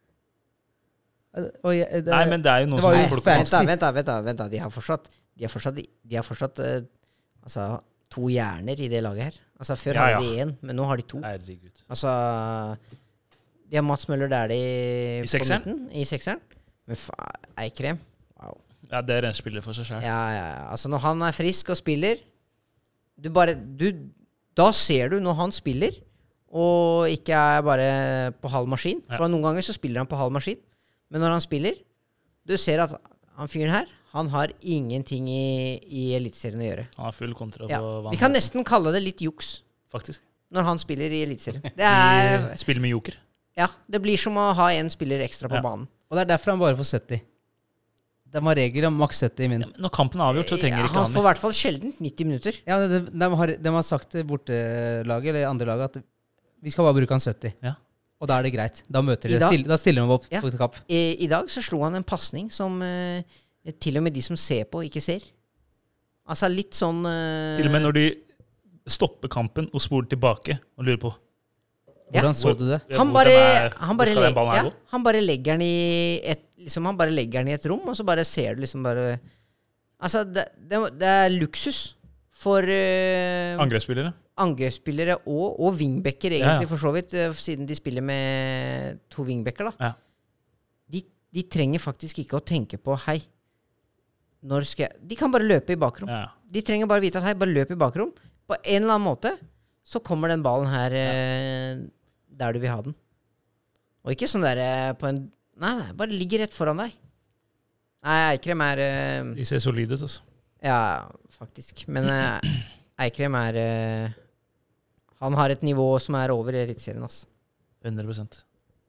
Nei, men det er jo noe som er Vent da. De har fortsatt altså, 2 hjerner i det laget her. Altså, før hadde de 1, men nå har de 2. Herregud. Altså, de har Mats Møller der I sekseren? I sekseren. Men Eikrem, wow. Ja, det er en spiller for seg selv. Ja. Altså, når han er frisk og spiller, da ser du når han spiller, og ikke er bare på halv maskin. For noen ganger så spiller han på halv maskin. Men når han spiller, du ser at han fyren her, han har ingenting i Eliteserien å gjøre. Han har full kontra Ja. på Vi kan nesten kalle det litt juks faktisk. når han spiller i Eliteserien. Det er, Spiller med joker. ja, det blir som å ha en spiller ekstra på banen. Og det er derfor han bare får 70. De har regler om maks 70 i min. Ja, når kampen er avgjort, så trenger ikke Han han får i hvert fall sjelden 90 minutter. Ja, de har sagt til bortelaget, eller andre laget, at vi skal bare bruke han 70. Ja. Og da er det greit. Da møter de, I dag- da stiller de opp Ja. på kapp. I dag så slo han en passning som til og med de som ser på, ikke ser. Altså litt sånn Til og med når de stopper kampen og spoler tilbake og lurer på Hvordan så du det? Han hvor bare skal den ballen her gå? han bare legger den i et rom, og så bare ser du liksom bare Altså, det er luksus for angrepsspillere og wingbacker, egentlig, for så vidt, siden de spiller med 2 wingbacker, da. Ja. De trenger faktisk ikke å tenke på hei, når skal jeg De kan bare løpe i bakrom. Ja. De trenger bare vite at hei, bare løp i bakrom. På en eller annen måte så kommer den ballen her der du vil ha den. Og ikke sånn der på en Nei, bare ligger rett foran deg. Nei, Eikrem er De ser solide ut, altså. Ja, faktisk. Men Eikrem er han har et nivå som er over Eliteserien, altså. 100%.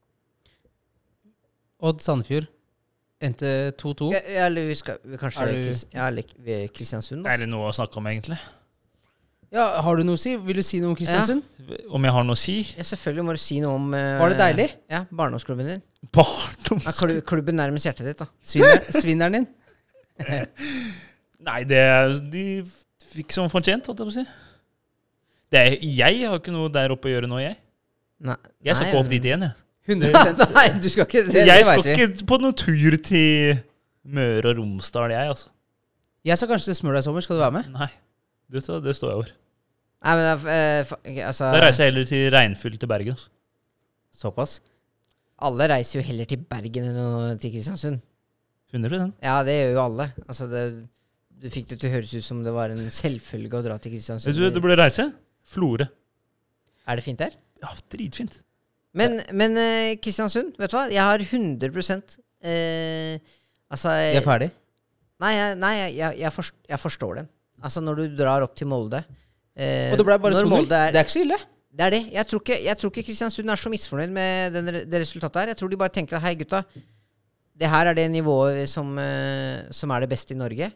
Odd Sandefjord endte 2-2. Eller vi kanskje Kristiansund, da. Er det noe å snakke om, egentlig? Ja, har du noe å si? Vil du si noe om Kristiansund? Om jeg har noe å si? Ja, selvfølgelig må du si noe om Var det deilig? Ja, barndomsklubben din. Barndoms... Ja, klubben nærmest hjertet ditt, da. Svinneren din? Nei, de fikk som fortjent, holdt jeg på å si. Jeg har ikke noe der oppe å gjøre nå, jeg. Nei. Jeg skal ikke opp dit igjen, jeg. 100%. Nei, du skal ikke Jeg skal ikke på noen tur til Møre og Romsdal, jeg, altså. Jeg sa kanskje til Smøla i sommer. Skal du være med? Nei, det står jeg over. Nei, men altså Da reiser jeg heller til regnfylt til Bergen. Altså. Såpass. Alle reiser jo heller til Bergen enn til Kristiansund. 100%. Ja, det gjør jo alle. Altså, du fikk det til å høres ut som det var en selvfølge å dra til Kristiansund. Du burde reise. Florø. Er det fint der? Ja, dritfint. Men Kristiansund, vet du hva? Jeg har 100% altså, De er ferdig? Nei, jeg forstår det. Altså, når du drar opp til Molde Og det ble bare 2-0? Det er ikke så ille? Det er det. Jeg tror ikke Kristiansund er så misfornøyd med det resultatet her. Jeg tror de bare tenker hei, gutta, det her er det nivået som er det beste i Norge.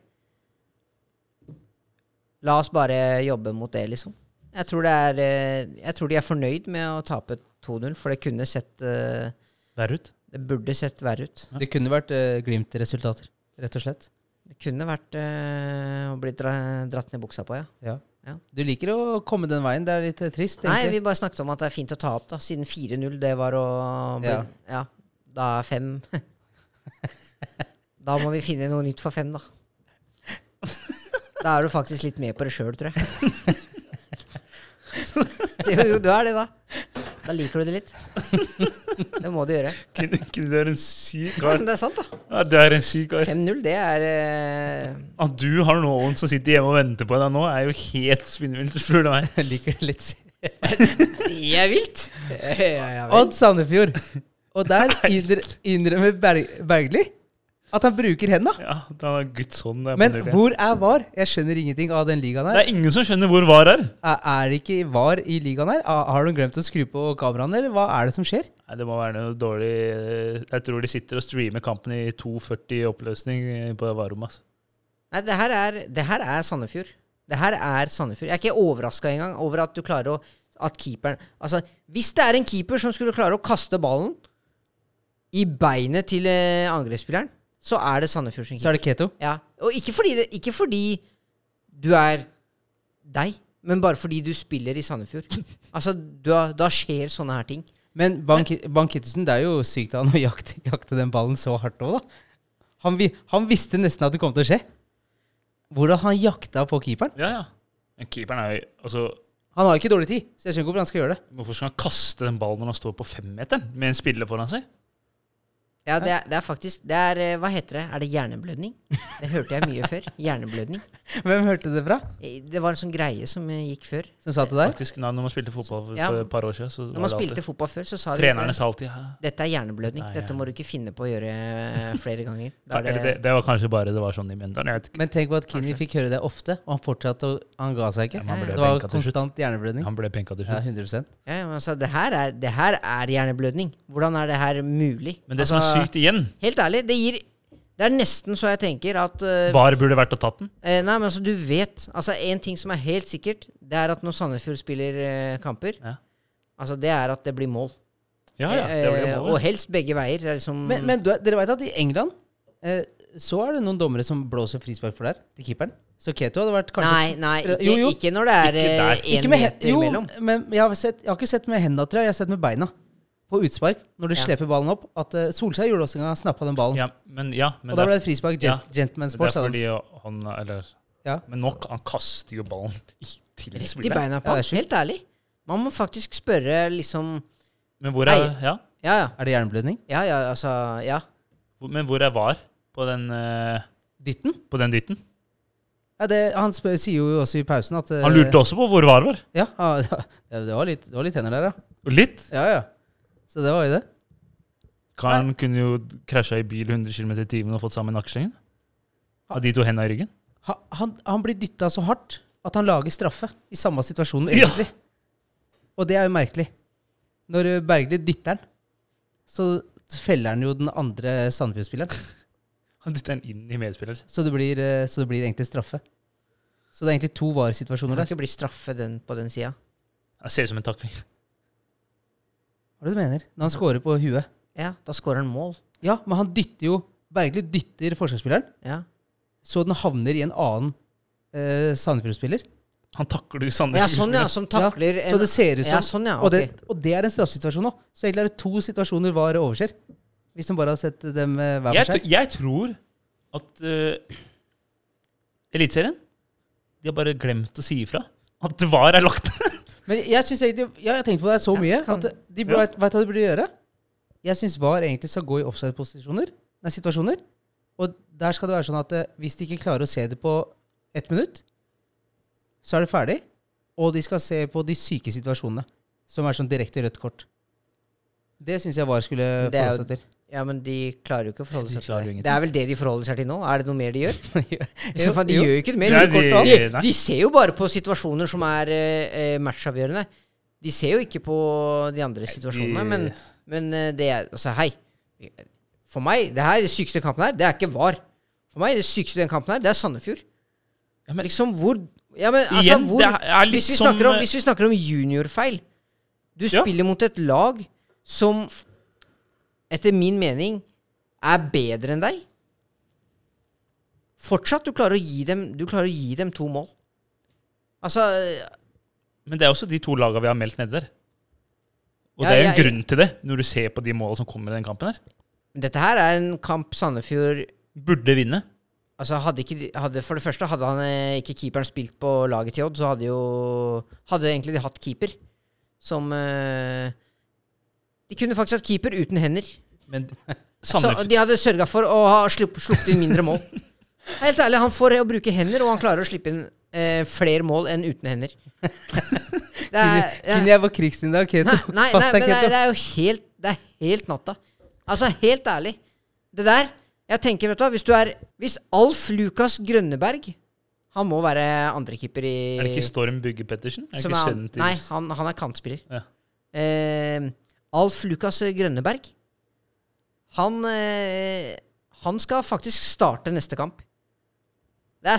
La oss bare jobbe mot det, liksom. Jeg tror de er fornøyd med å tape 2-0, for det kunne sett verre ut. Det burde sett verre ut. Det kunne vært Glimt-resultater, rett og slett. Det kunne vært å bli dratt ned buksa på, ja. Du liker å komme den veien. Det er litt trist, Nei, egentlig. vi bare snakket om at det er fint å ta opp, da. Siden 4-0, det var å bli, ja. Da er 5. Da må vi finne noe nytt for 5, da. Da er du faktisk litt med på det selv, tror jeg. Jo, du er det, da. Da liker du det litt. Det må du gjøre. Du er en syk kar. Det er sant, da. Ja, du er en syk kar. 5-0, det er At du har noen som sitter hjemme og venter på deg nå, er jo helt spinnvilt, spør du meg. Jeg liker det litt. Det er vilt. Odd Sandefjord. Og der innrømmer Bergli At han bruker hendene. Ja, det er Gudsånd. Men hvor er VAR? Jeg skjønner ingenting av den ligaen her. Det er ingen som skjønner hvor VAR er. Er det ikke VAR i ligaen her? Har de glemt å skru på kameraene, eller hva er det som skjer? Nei, det må være noe dårlig. Jeg tror de sitter og streamer kampen i 240 oppløsning på VAR-rommet. Altså. Nei, det her er Sandefjord. Det her er Sandefjord. Jeg er ikke overrasket engang over at du klarer at keeperen... Altså, hvis det er en keeper som skulle klare å kaste ballen i beinet til angrepsspilleren, så er det Sandefjord sin keeper. Så er det Keto? Ja, og ikke fordi du er deg, men bare fordi du spiller i Sandefjord. Altså, da skjer sånne her ting. Men Bank-Kittelsen, det er jo sykt av han å jakte den ballen så hardt også, da. Han visste nesten at det kom til å skje. Hvordan han jakta på keeperen? Ja. Men keeperen er jo... Altså, han har ikke dårlig tid, så jeg skjønner ikke hvorfor han skal gjøre det. Hvorfor skal han kaste den ballen når han står på 5-meteren med en spiller foran seg? Ja, det er faktisk hva heter det? Er det hjerneblødning? Det hørte jeg mye før. Hjerneblødning. Hvem hørte det fra? Det var en sånn greie som gikk før. Som sa til deg? Faktisk, når man spilte fotball for et par år siden, så når man spilte fotball før, så sa de trenerne sa alltid dette er hjerneblødning. Dette må du ikke finne på å gjøre flere ganger. Det var kanskje bare det var sånn i mentalen. Men tenk på at Kini fikk høre det ofte, og han fortsatte, og han ga seg ikke. Det var konstant hjerneblødning. Han ble penka til Ja, slutt. 100%. Ja, men altså, det her er hjerneblødning. Hvordan er det her mulig? Men det som er sykt igjen, helt ærlig, det er nesten så jeg tenker at VAR burde vært å tatt den. Nei, men altså, du vet altså, en ting som er helt sikkert, det er at når Sandefjord spiller kamper, altså, det er at det blir mål. Ja, det blir mål. Og helst begge veier. Det er liksom, men dere vet at i England så er det noen dommere som blåser frispark for der, til keeperen. Så Keto hadde vært kanskje... Nei, Jo. ikke når det er en meter imellom. Men jeg har ikke sett med hendene, tror jeg. Jeg har sett med beina. På utspark, når du slipper ballen opp, at Solskjær gjorde også en gang, han snappet den ballen. Men og da ble det frispark, gentleman sport. Det er fordi han, men nok, han kaster jo ballen til rett i spilleren. beina på, helt ærlig. Man må faktisk spørre liksom... Men hvor er, ja. Er det hjerneblødning? Ja, altså, ja. Men hvor er VAR på den... Dytten? På den dytten? Ja, han sier jo også i pausen at... Han lurte også på hvor VAR var. Ja, det var litt hender der, ja. Litt? Ja. Så det var jo det. Han kunne jo krasja i bil 100 km i timen og fått sammen aksjengen. Av de to hendene i ryggen. Han blir dyttet så hardt at han lager straffe i samme situasjon egentlig. Og det er jo merkelig. Når Bergli dytter han, så feller han jo den andre Sandefjord-spilleren. Han dytter den inn i medspilleren sin. Så det blir egentlig straffe. Så det er egentlig to VAR-situasjoner der. Det kan ikke bli straffe på den siden. Det ser ut som en takling. Hva er det du mener? Når han scorer på huet. Ja, da scorer han mål. Ja, men han dytter jo... Bergli dytter forsvarsspilleren, så den havner i en annen Sandefjord-spiller. Han takler jo Sandefjord. Ja, som takler så det ser ut som... Ja, sånn, okay. Og det er en straffesituasjon nå. Så egentlig er det to situasjoner VAR overser. Hvis de bare har sett dem hver for seg. Jeg tror at Eliteserien, de har bare glemt å si ifra. At VAR er lagt. Men jeg synes egentlig, jeg har tenkt på det så mye, at de vet hva de burde gjøre. Jeg synes VAR egentlig skal gå i situasjoner, og der skal det være sånn at hvis de ikke klarer å se det på 1 minutt, så er det ferdig, og de skal se på de syke situasjonene, som er sånn direkte rødt kort. Det synes jeg VAR skulle forholde seg til. Ja, men de klarer jo ikke å forholde seg til det. Ingenting. Det er vel det de forholder seg til nå? Er det noe mer de gjør? I så fall, de gjør jo ikke det mer. De ser jo bare på situasjoner som er matchavgjørende. De ser jo ikke på de andre situasjonene, men det er, altså, hei. For meg, det her sykeste kampen her, det er ikke VAR. For meg, det sykeste den kampen her, det er Sandefjord. Ja, men liksom hvor... Ja, men altså, igjen, hvor... Hvis vi snakker om juniorfeil, du spiller mot et lag som... etter min mening, er bedre enn deg. Fortsatt, du klarer å gi dem 2 mål. Altså... Men det er også de 2 lagene vi har meldt ned der. Og det er jo en grunn til det, når du ser på de målene som kommer i den kampen her. Dette her er en kamp Sandefjord... burde vinne. Altså, for det første, hadde han ikke keeperen spilt på laget til Odd, så hadde egentlig de hatt keeper. Som... de kunne faktisk hatt keeper uten hender. Men så de hadde sørget for å ha sluppet inn mindre mål. Helt ærlig, han får å bruke hender, og han klarer å slippe inn flere mål enn uten hender. Kunne jeg på krigstiden da, Keto? Nei, men det er jo helt natta. Altså, helt ærlig. Det der, Jeg tenker, vet du hva, hvis Alf Lukas Grønneberg, han må være andrekeeper i... Er det ikke Storm Bugge Pettersen? Nei, han er kantspiller. Ja. Alf Lukas Grønneberg, han skal faktisk starte neste kamp. Det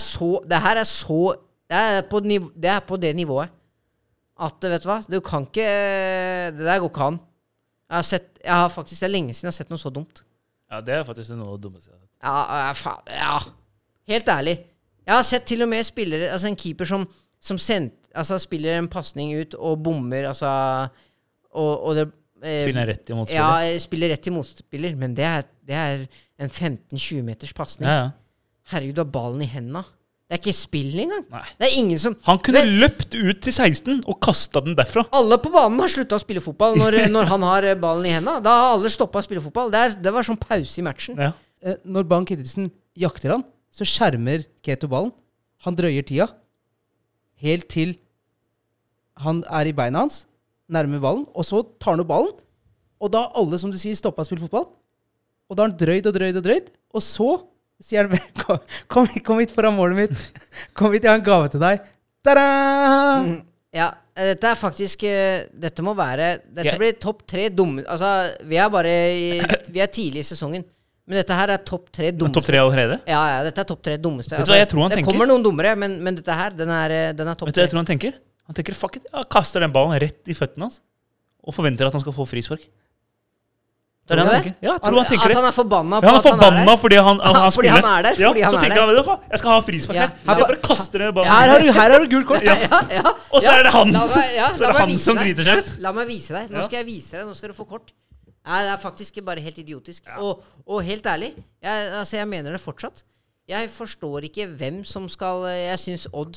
er på det nivået at, vet du hva, du kan ikke, det der går ikke an. Det er lenge siden jeg har sett noe så dumt. Ja, det er faktisk noe av det dummeste jeg har sett. Ja, helt ærlig. Jeg har sett til og med spillere, altså en keeper som spiller en passning ut og bommer, og det Spiller rett i motspiller. Ja, spiller rett i motspiller, men det er en 15-20 meters passning. Ja. Herregud, du har ballen i hendene. Det er ikke spill engang. Nei. Det er ingen som... Han kunne løpt ut til 16 og kastet den derfra. Alle på banen har sluttet å spille fotball når han har ballen i hendene. Da har alle stoppet å spille fotball. Det var sånn pause i matchen. Ja. Når Bang-Kittelsen jakter han, så skjermer Keto ballen. Han drøyer tida. Helt til han er i beina hans, nærme ballen, og så tar han opp ballen. Og da har alle, som du sier, stoppet å spille fotball. Og da har han drøyd. Og så sier han, kom hit foran målet mitt. Kom hit, jeg har en gave til deg. Tada! Ja, dette er faktisk... Dette blir topp 3 dumme... Altså, vi er tidlig i sesongen. Men dette her er topp 3 dummeste. Topp 3 allerede? Ja, dette er topp 3 dummeste. Vet du hva jeg tror han tenker? Det kommer noen dummere, men dette her, den er topp 3. Vet du hva jeg tror han tenker? Han tenker, fuck it, jeg kaster den ballen rett i føttene hans, og forventer at han skal få frispark. Det er det han tenker. Ja, jeg tror han tenker det. At han er forbanna på at han er der? Fordi han fordi han er der. Ja, så tenker han, jeg skal ha frispark her. Jeg bare kaster den ballen. Her har du gult kort. Ja. Og så er det han som driter seg ut. La meg vise deg. Nå skal jeg vise deg. Nå skal du få kort. Nei, det er faktisk bare helt idiotisk. Og helt ærlig, jeg mener det fortsatt. Jeg forstår ikke hvem som skal... Jeg synes Odd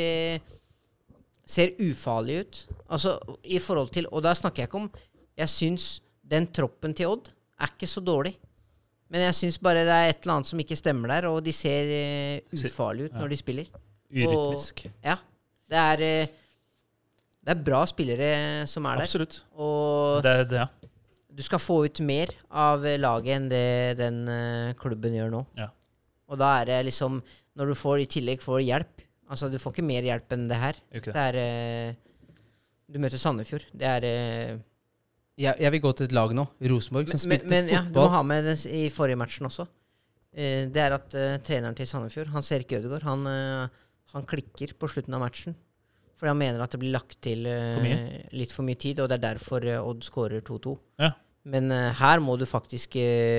ser ufarlig ut. Altså, i forhold til... Og da snakker jeg ikke om... Jeg synes den troppen til Odd er ikke så dårlig. Men jeg synes bare det er et eller annet som ikke stemmer der, og de ser ufarlig ut når de spiller. Urytmisk. Ja. Det er bra spillere som er der. Absolutt. Og det. Du skal få ut mer av laget enn det den klubben gjør nå. Ja. Og da er det liksom... Når du i tillegg får hjelp, altså du får ikke mer hjelp enn det her. Det er... Du møter Sandefjord. Det er... Jeg vil gå til et lag nå, Rosenborg, som spilte fotball. Ja, du må ha med det i forrige matchen også. Det er at treneren til Sandefjord, Hans Erik Ødegaard, han klikker på slutten av matchen. Fordi han mener at det blir lagt til litt for mye tid, og det er derfor Odd skårer 2-2. Ja. Men her må du faktisk...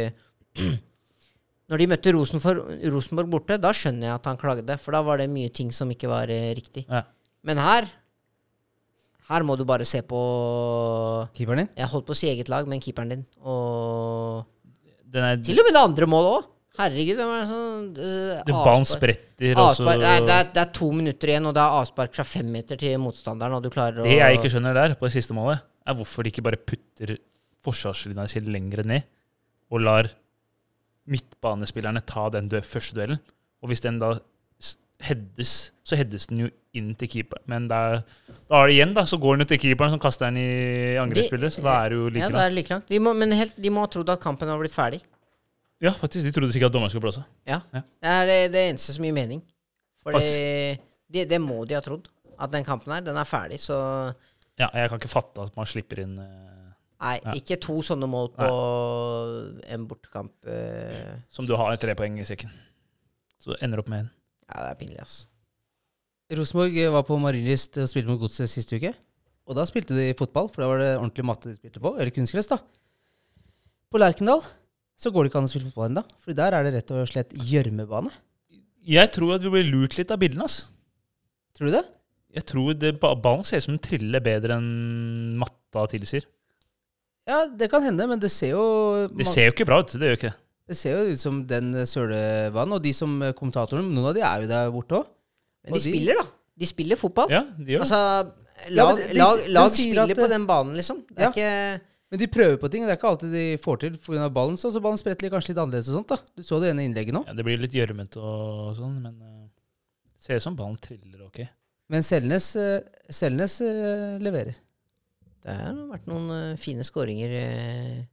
Når de møtte Rosenborg borte, da skjønner jeg at han klagde, for da var det mye ting som ikke var riktig. Ja. Men her må du bare se på... Keeperen din? Jeg holdt på å si eget lag, men keeperen din. Og til og med det andre målet også. Herregud, hvem er det sånn... Ballen spretter også... Det er 2 minutter igjen, og det er avspark fra 5 meter til motstanderen, og du klarer å... Det jeg ikke skjønner der, på det siste målet, er hvorfor de ikke bare putter forsvarslinjen sin lenger ned, og lar midtbanespillerne ta den første duellen. Og hvis den da heades, så heades den jo inn til keeper. Men da er det igjen, så går den jo til keeperen som kaster den i angrepsspillet, så da er det jo like langt. Ja, det er like langt. De må ha trodd at kampen har blitt ferdig. Ja, faktisk. De trodde sikkert at dommeren skulle blåse. Ja. Det er det eneste som gir mening. For det må de ha trodd. At den kampen her, den er ferdig, så... Ja, jeg kan ikke fatte at man slipper inn... Nei, ikke 2 sånne mål på en bortekamp. Som du har 3 poeng i sekken. Så du ender opp med 1. Ja, det er pinlig, altså. Rosenborg var på Marienlyst og spilte mot Godset siste uke. Og da spilte de fotball, for da var det ordentlig matte de spilte på. Eller kunstgress, da. På Lerkendal så går det ikke an å spille fotball enda. For der er det rett og slett gjørmebane. Jeg tror at vi blir lurt litt av bildene, ass. Tror du det? Jeg tror ballen ser ut som den triller bedre enn matta tilsier. Ja, det kan hende, men det ser jo... Det ser jo ikke bra ut, det gjør ikke det. Det ser jo ut som den sølevann, og de som kommentatorene, noen av de er jo der borte også. Men de spiller da. De spiller fotball. Ja, de gjør det. Altså, lag spiller på den banen, liksom. Det er ikke... Men de prøver på ting, og det er ikke alltid de får til på grunn av ballen, så ballen spretter kanskje litt annerledes og sånt da. Du så det ene innlegget nå. Ja, det blir litt gjørmet og sånn, men det ser ut som ballen triller, ok. Men Selnes leverer. Det har vært noen fine skåringer.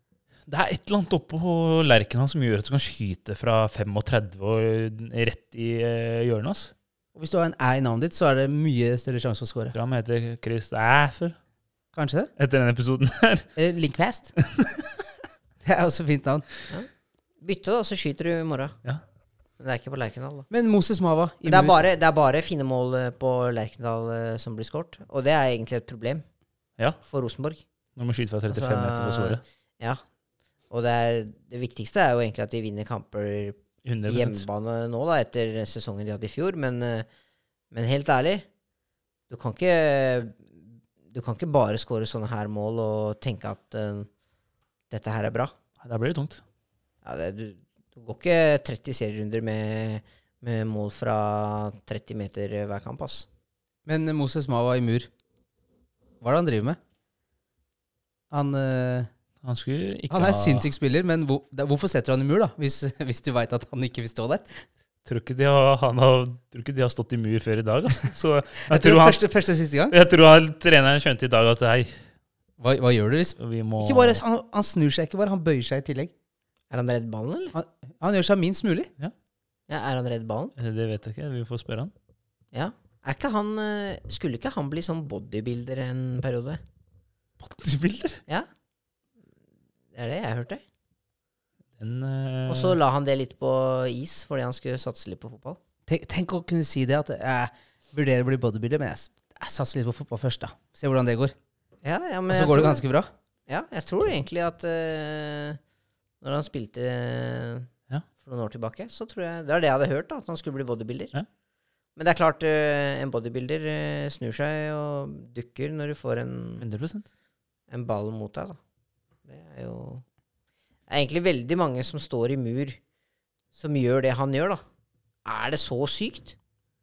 Det er et eller annet oppe på Lerkendal som gjør at du kan skyte fra 35 og rett i hjørnet. Ass. Og hvis du har en i navnet ditt, så er det mye større sjanse for å score. Jeg tror han heter Kristoffer. Kanskje det? Etter denne episoden her. Eller Linkfast. Det er også fint navn. Ja. Bytte da, så skyter du i morgen. Ja. Men det er ikke på Lerkendal da. Men Moses Mava i Det mur. er bare fine mål på Lerkendal som blir skåret. Og det er egentlig et problem Ja, for Rosenborg. når man skyter fra 35 meter for såret. Ja. Og det viktigste er jo egentlig at de vinner kamper i 100%. hjemmebane nå da, etter sesongen de hadde i fjor. Men helt ærlig, du kan ikke bare skåre sånne her mål og tenke at dette her er bra. Da blir det tungt. Ja, du går ikke 30 serierunder med mål fra 30 meter hver kamp, ass. Men Moses Mava i mur. Hva er det han driver med? Han skulle ikke Han er en sinnssyk spiller, men hvorfor setter han i mur da? Hvis du vet at han ikke vil stå der. Tror ikke de har stått i mur før i dag. Altså. Så Jeg tror første siste gang. jeg tror treneren skjønte i dag at hei, Hva gjør du liksom? vi må Ikke bare, han snur seg ikke bare, han bøyer seg i tillegg. Er han redd ballen, eller? Han gjør seg minst mulig. Ja, er han redd ballen? Det vet jeg ikke, vi får spørre han. Ja. Skulle ikke han bli sånn bodybuilder en periode? Bodybuilder? Ja. Det er det jeg hørte. Og Og så la han det litt på is, fordi han skulle satse litt på fotball. Tenk å kunne si det, at jeg vurderer å bli bodybuilder, men jeg satser litt på fotball først da. Se hvordan det går. Ja, men Og så går det ganske bra. Ja, jeg tror egentlig at når han spilte for noen år tilbake, så tror jeg, det er det jeg hadde hørt da, at han skulle bli bodybuilder. Ja. Men det er klart, en bodybuilder snur seg og dukker når du får 100%. en ball mot deg da. Det er jo egentlig veldig mange som står i mur, som gjør det han gjør da. Er det så sykt?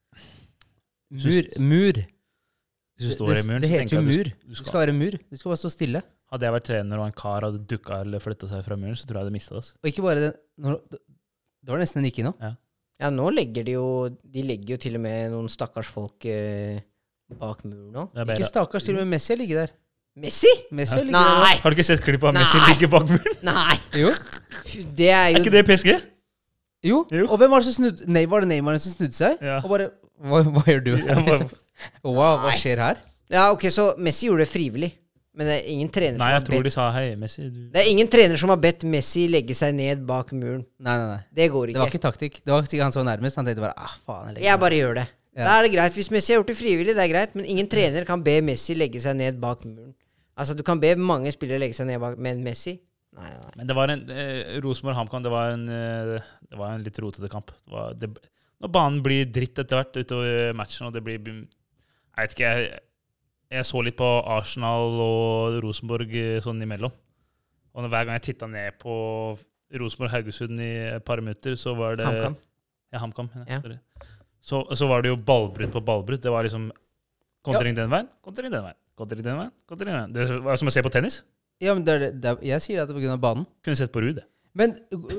Mur. Hvis du står i muren, Det så heter jo tenker mur. jeg Du skal være mur. Du skal bare stå stille. hadde jeg vært trener og en kar hadde dukket eller flyttet seg fra muren, så tror jeg jeg hadde mistet det. Altså. Og ikke bare det. Det var nesten en ikke nå. Ja, nå legger de legger jo til og med noen stakkars folk bak muren nå. Det er Ikke bare, stakkars, til og med Messi ligger der. Messi? Messi ligger Nei! har du ikke sett klippet av Messi Nei. ligge bak muren? Nei! der. Jo. Det er Er jo... ikke det PSG? Jo. Jo. Og hvem var det som snudde? Nei, var det Neymar som snudde seg? Ja. Og bare, hva gjør du her? Ja, bare- liksom? Wow, hva skjer her? Ja, ok, så Messi gjorde det frivillig. Men det er ingen trener Nei, som jeg har tror bedt de sa hei, Messi. Det er ingen trener som har bedt Messi legge seg ned bak muren. Nei. Det går Det var ikke. ikke taktikk. Det var sikkert han så nærmest. Han tenkte bare, faen. Jeg bare gjør det. Ja. Da er det greit. Hvis Messi har gjort det frivillig, det er greit. Men ingen trener kan be Messi legge seg ned bak muren. Altså, du kan be mange spillere legge seg ned bak, men Messi? Nei. Men det var en Rosenborg-HamKam, det var en litt rotete kamp. Når banen blir dritt etter hvert utover matchen, og det blir Jeg vet ikke, jeg så litt på Arsenal og Rosenborg sånn imellom. Og hver gang jeg tittet ned på Rosenborg-Haugesund i et par minutter, så var det HamKam. Ja, HamKam. Ja, Ja. sorry. Så var det jo ballbrudd på ballbrudd. Det var liksom kontring den veien, kontring den veien, kontring den veien, kontring den veien. Det var som å se på tennis. Ja, men jeg sier at det er på grunn av banen. Kunne sett på Ruud, det. Men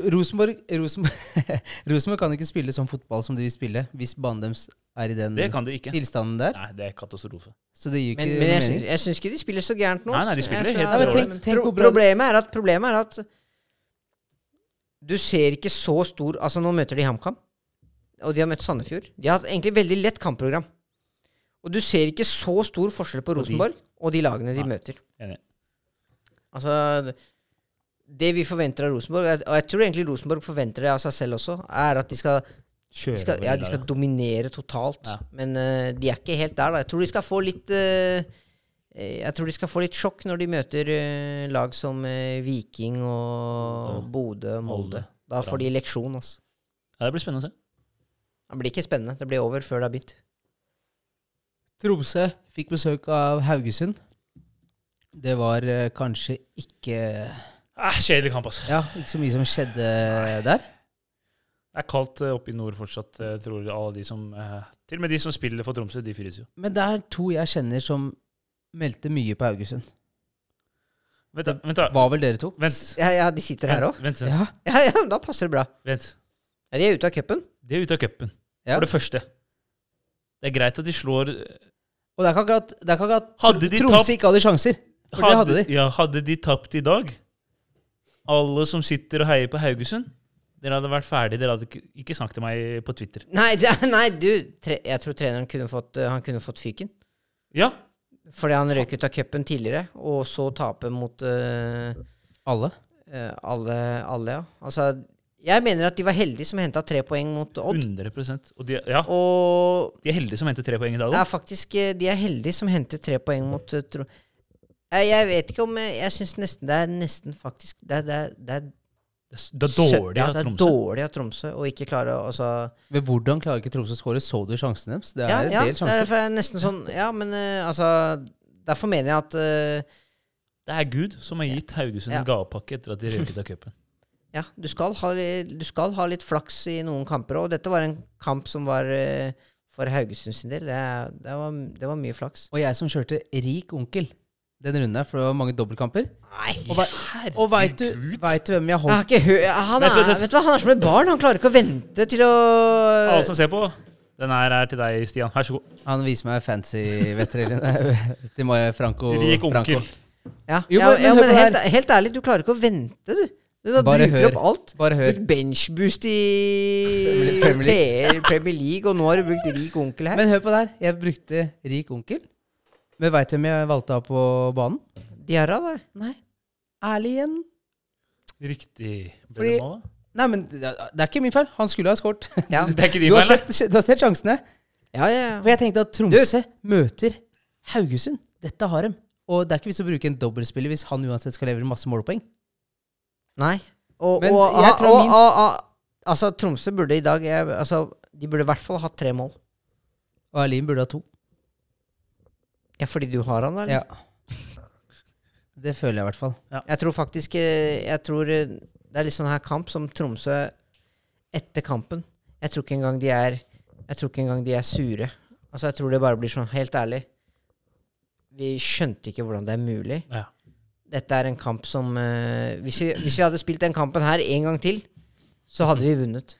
Rosenborg kan ikke spille sånn fotball som de vil spille, hvis banen deres er i den Det kan de ikke. tilstanden der. Nei, det er katastrofe. Så det gir ikke Men mening. jeg syns ikke de spiller så gærent nå. Nei, de spiller Jeg helt skal- dårlig. Men Tenk hvor bra- Problemet er at du ser ikke så stor. Altså, nå møter de HamKam, og de har møtt Sandefjord. De har hatt egentlig veldig lett kampprogram. Og du ser ikke så stor forskjell på Rosenborg og de lagene de Nei. møter. Enig. Altså, det vi forventer av Rosenborg, og jeg tror egentlig Rosenborg forventer det av seg selv også, er at de skal Kjøre over de skal laget. dominere totalt. Ja. Men de er ikke helt der, da. Jeg tror de skal få litt sjokk når de møter lag som Viking og Bodø og Molde. Da får de leksjon, altså. Ja, det blir spennende å se. Det blir ikke spennende. Det blir over før det har begynt. Tromsø fikk besøk av Haugesund. Det var kanskje ikke Kjedelig kamp, altså. Ja, ikke så mye som skjedde der. Det er kaldt oppe i nord fortsatt. Jeg tror alle de som til og med de som spiller for Tromsø, de fyres jo. Men det er to jeg kjenner som meldte mye på Haugesund. Vent da. Var vel dere to? Vent. Ja, de sitter her òg. Vent. Ja. Ja, da passer det bra. Vent. Ja, de er ute av cupen. De er ute av cupen. Ja. For det første. Det er greit at de slår Og det er ikke akkurat Hadde de Tromsø tapt- ikke hadde sjanser. For det hadde de. Ja, hadde de tapt i dag, alle som sitter og heier på Haugesund, dere hadde vært ferdig, dere hadde ikke snakket til meg på Twitter. Nei, jeg tror treneren kunne fått fyken. Ja. Fordi han røk ut av cupen tidligere, og så tape mot Alle? alle, ja. Altså, jeg mener at de var heldige som hentet 3 poeng mot Odd. 100%. Og de er heldige som hentet 3 poeng i dag. Ja, faktisk, de er heldige som hentet 3 poeng mot jeg vet ikke om jeg synes nesten det er nesten faktisk det er dårlig av Tromsø. Det er dårlig av Tromsø å ikke klare å Men hvordan klarer ikke Tromsø å skåre? Så du sjansen deres? Det er en del det sjanser. er derfor jeg er nesten sånn. Ja, men derfor mener jeg at det er Gud som har gitt Haugesund en gavepakke etter at de røket av cupen. Ja, du skal ha litt flaks i noen kamper, og dette var en kamp som var for Haugesund sin del. Det var mye flaks. Og jeg som kjørte rik onkel den runden der, for det var mange dobbeltkamper. Nei, Og vet du hvem jeg holdt? vet du hva, han er som et barn. Han klarer ikke å vente til å Alle som ser på, den er til deg, Stian. Vær så god. Han viser meg fancy vetter til Franco. Rik onkel. Ja, Jo, men hør på det her. helt ærlig, du klarer ikke å vente, du. Du Bare bruker hør. opp alt. Bare hør. Brukt benchboost i Premier League, og nå har du brukt rik onkel her. Men hør på det her. Jeg brukte rik onkel. Men vet du hvem jeg valgte av på banen? Diarra, da. Nei. Ærlig igjen. Riktig. Fordi- Nei, men det er ikke min feil. Han skulle ha skåret. Ja. Det er ikke Du din har feil, da. sett sjansene. Ja. For jeg tenkte at Tromsø møter Haugesund. Dette har de. Og det er ikke vits å bruke en dobbeltspiller hvis han uansett skal levere masse målpoeng. Nei. Og Men jeg tror altså, Tromsø burde i dag de burde i hvert fall hatt 3 mål. Og Erlin burde ha 2. Ja, fordi du har han, eller? Ja. Det føler jeg i hvert fall. Jeg tror faktisk det er litt sånn her kamp som Tromsø etter kampen. Jeg tror ikke engang de er sure. Altså, jeg tror det bare blir sånn, helt ærlig. Vi skjønte ikke hvordan det er mulig. Ja. Dette er en kamp som hvis vi hadde spilt den kampen her en gang til, så hadde vi vunnet.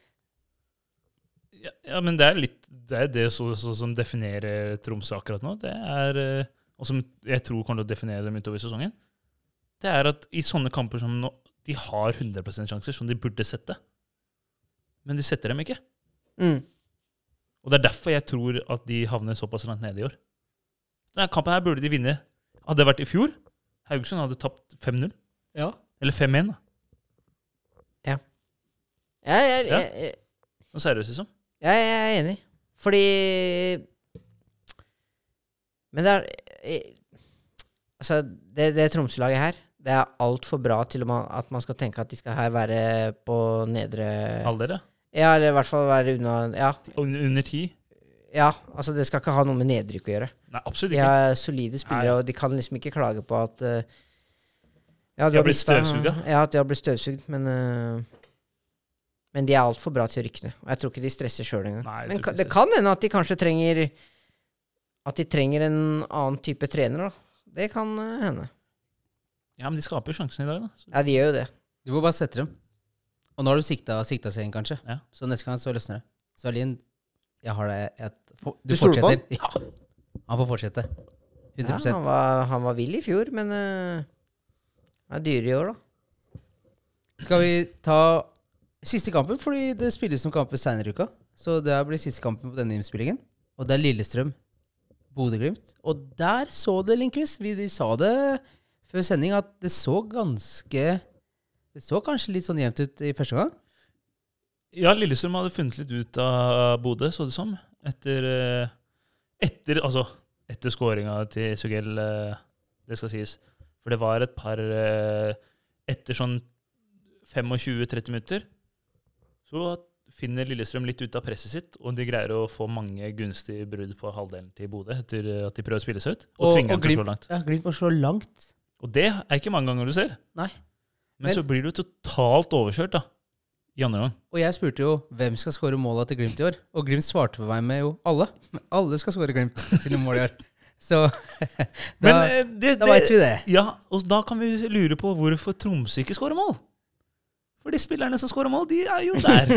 Ja, men det er det som definerer Tromsø akkurat nå. Det er, og som jeg tror kommer til å definere dem utover sesongen, det er at i sånne kamper som nå, de har 100% sjanser som de burde sette. Men de setter dem ikke. Og det er derfor jeg tror at de havner såpass langt nede i år. Denne kampen her burde de vinne. Hadde det vært i fjor, Haugesund hadde tapt 5-0. Ja. Eller 5-1. Ja. Nå seriøst liksom. Jeg er enig. Fordi Men det er altså, det Tromsø-laget her, det er alt for bra til at man skal tenke at de skal her være på nedre Alder, ja. Ja, eller i hvert fall være Under 10. Ja, altså det skal ikke ha noe med nedrykk å gjøre. Nei, absolutt De ikke. er solide spillere, og de kan liksom ikke klage på at De har blitt støvsuget. Ja, at de har blitt støvsugd, men de er alt for bra til å rykke ned. Og jeg tror ikke de stresser selv engang. Nei, Men det kan hende at de kanskje trenger en annen type trener, da. Det kan hende. Ja, men de skaper jo sjansen i dag, da. Ja, de gjør jo det. Du må bare sette dem. Og nå har du sikta seg inn, kanskje. Ja. Så neste gang så løsner det. Så Erlin, jeg har det. Du stoler på fortsetter. Ja. Han får fortsette. 100%. Ja, han var vill i fjor, men det er dyre i år, da. Skal vi ta siste kampen, fordi det spilles som kamper senere i uka. Så det blir siste kampen på denne innspillingen. Og det er Lillestrøm, Bodø/Glimt. Og der så det, Lindqvist. Vi sa det før sending, at det så kanskje litt sånn jevnt ut i første gang. Ja, Lillestrøm hadde funnet litt ut av Bodø, så det som. Etter skåringa til Sugell, det skal sies. For det var et par etter sånn 25-30 minutter, så finner Lillestrøm litt ut av presset sitt, og de greier å få mange gunstige brudd på halvdelen til Bodø etter at de prøver å spille seg ut, og tvinger dem til å slå langt. Ja, Glimt må slå langt. Og det er ikke mange ganger du ser. Nei. Men så blir du totalt overkjørt da, i andre gang. Og jeg spurte jo hvem skal skåre målet til Glimt i år, og Glimt svarte på meg med jo alle. Alle skal skåre Glimt sine mål i år. Så da vet vi det. Ja, og da kan vi lure på hvorfor Tromsø ikke skårer mål. For de spillerne som skårer mål, de er jo der.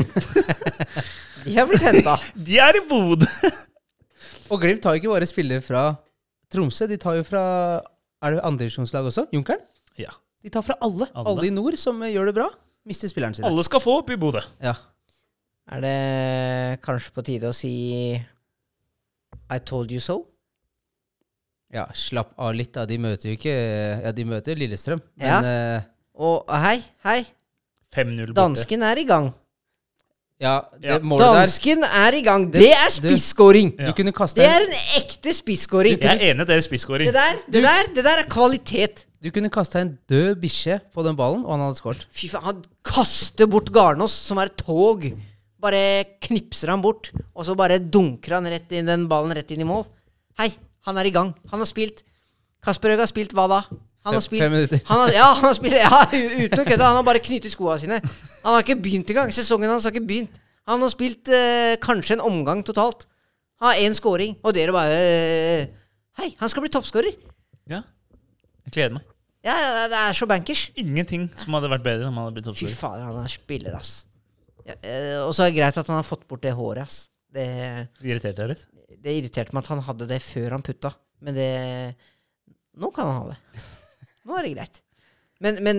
De har blitt hentet. De er i Bodø. Og Glimt tar jo ikke bare spillere fra Tromsø, de tar jo fra, er det andredivisjonslag også? Junkeren? Ja. De tar fra alle. Alle i nord som gjør det bra, mister spilleren sine. Alle skal få opp i Bodø. Ja. Er det kanskje på tide å si I told you so? Ja, slapp av litt da. De møter jo ikke Ja, de møter Lillestrøm. Ja. Men Og hei, 5-0 borte. dansken er i gang. ja, det Ja. målet der Dansken er i gang. Det er spisskåring. Du kunne kaste Det er en ekte spisskåring. Jeg er enig i deres spisskåring. Det der er kvalitet. Du kunne kaste en død bikkje på den ballen, og han hadde skåret. Fy faen, han kaster bort Garnås, som er et tog. Bare knipser han bort, og så bare dunker han den ballen rett inn i mål. Hei, han er i gang. Han har spilt. Kasper Høeg har spilt hva da? Han har spilt 5 minutter. han har spilt, uten å kødde. Han har bare knyttet skoene sine. Han har ikke begynt engang. Sesongen hans har ikke begynt. Han har spilt kanskje en omgang totalt. Han har 1 scoring, og dere bare hei, han skal bli toppskårer. Ja, jeg gleder meg. Ja, det er så bankers. Ingenting som hadde vært bedre om han hadde blitt Fy toppskårer. fader, han er spiller, ass. Ja, og så er det greit at han har fått bort det håret, ass. Det Irriterte deg litt? irriterte meg at han hadde det før han putta. Men det nå kan han ha det. Nå er det greit. Men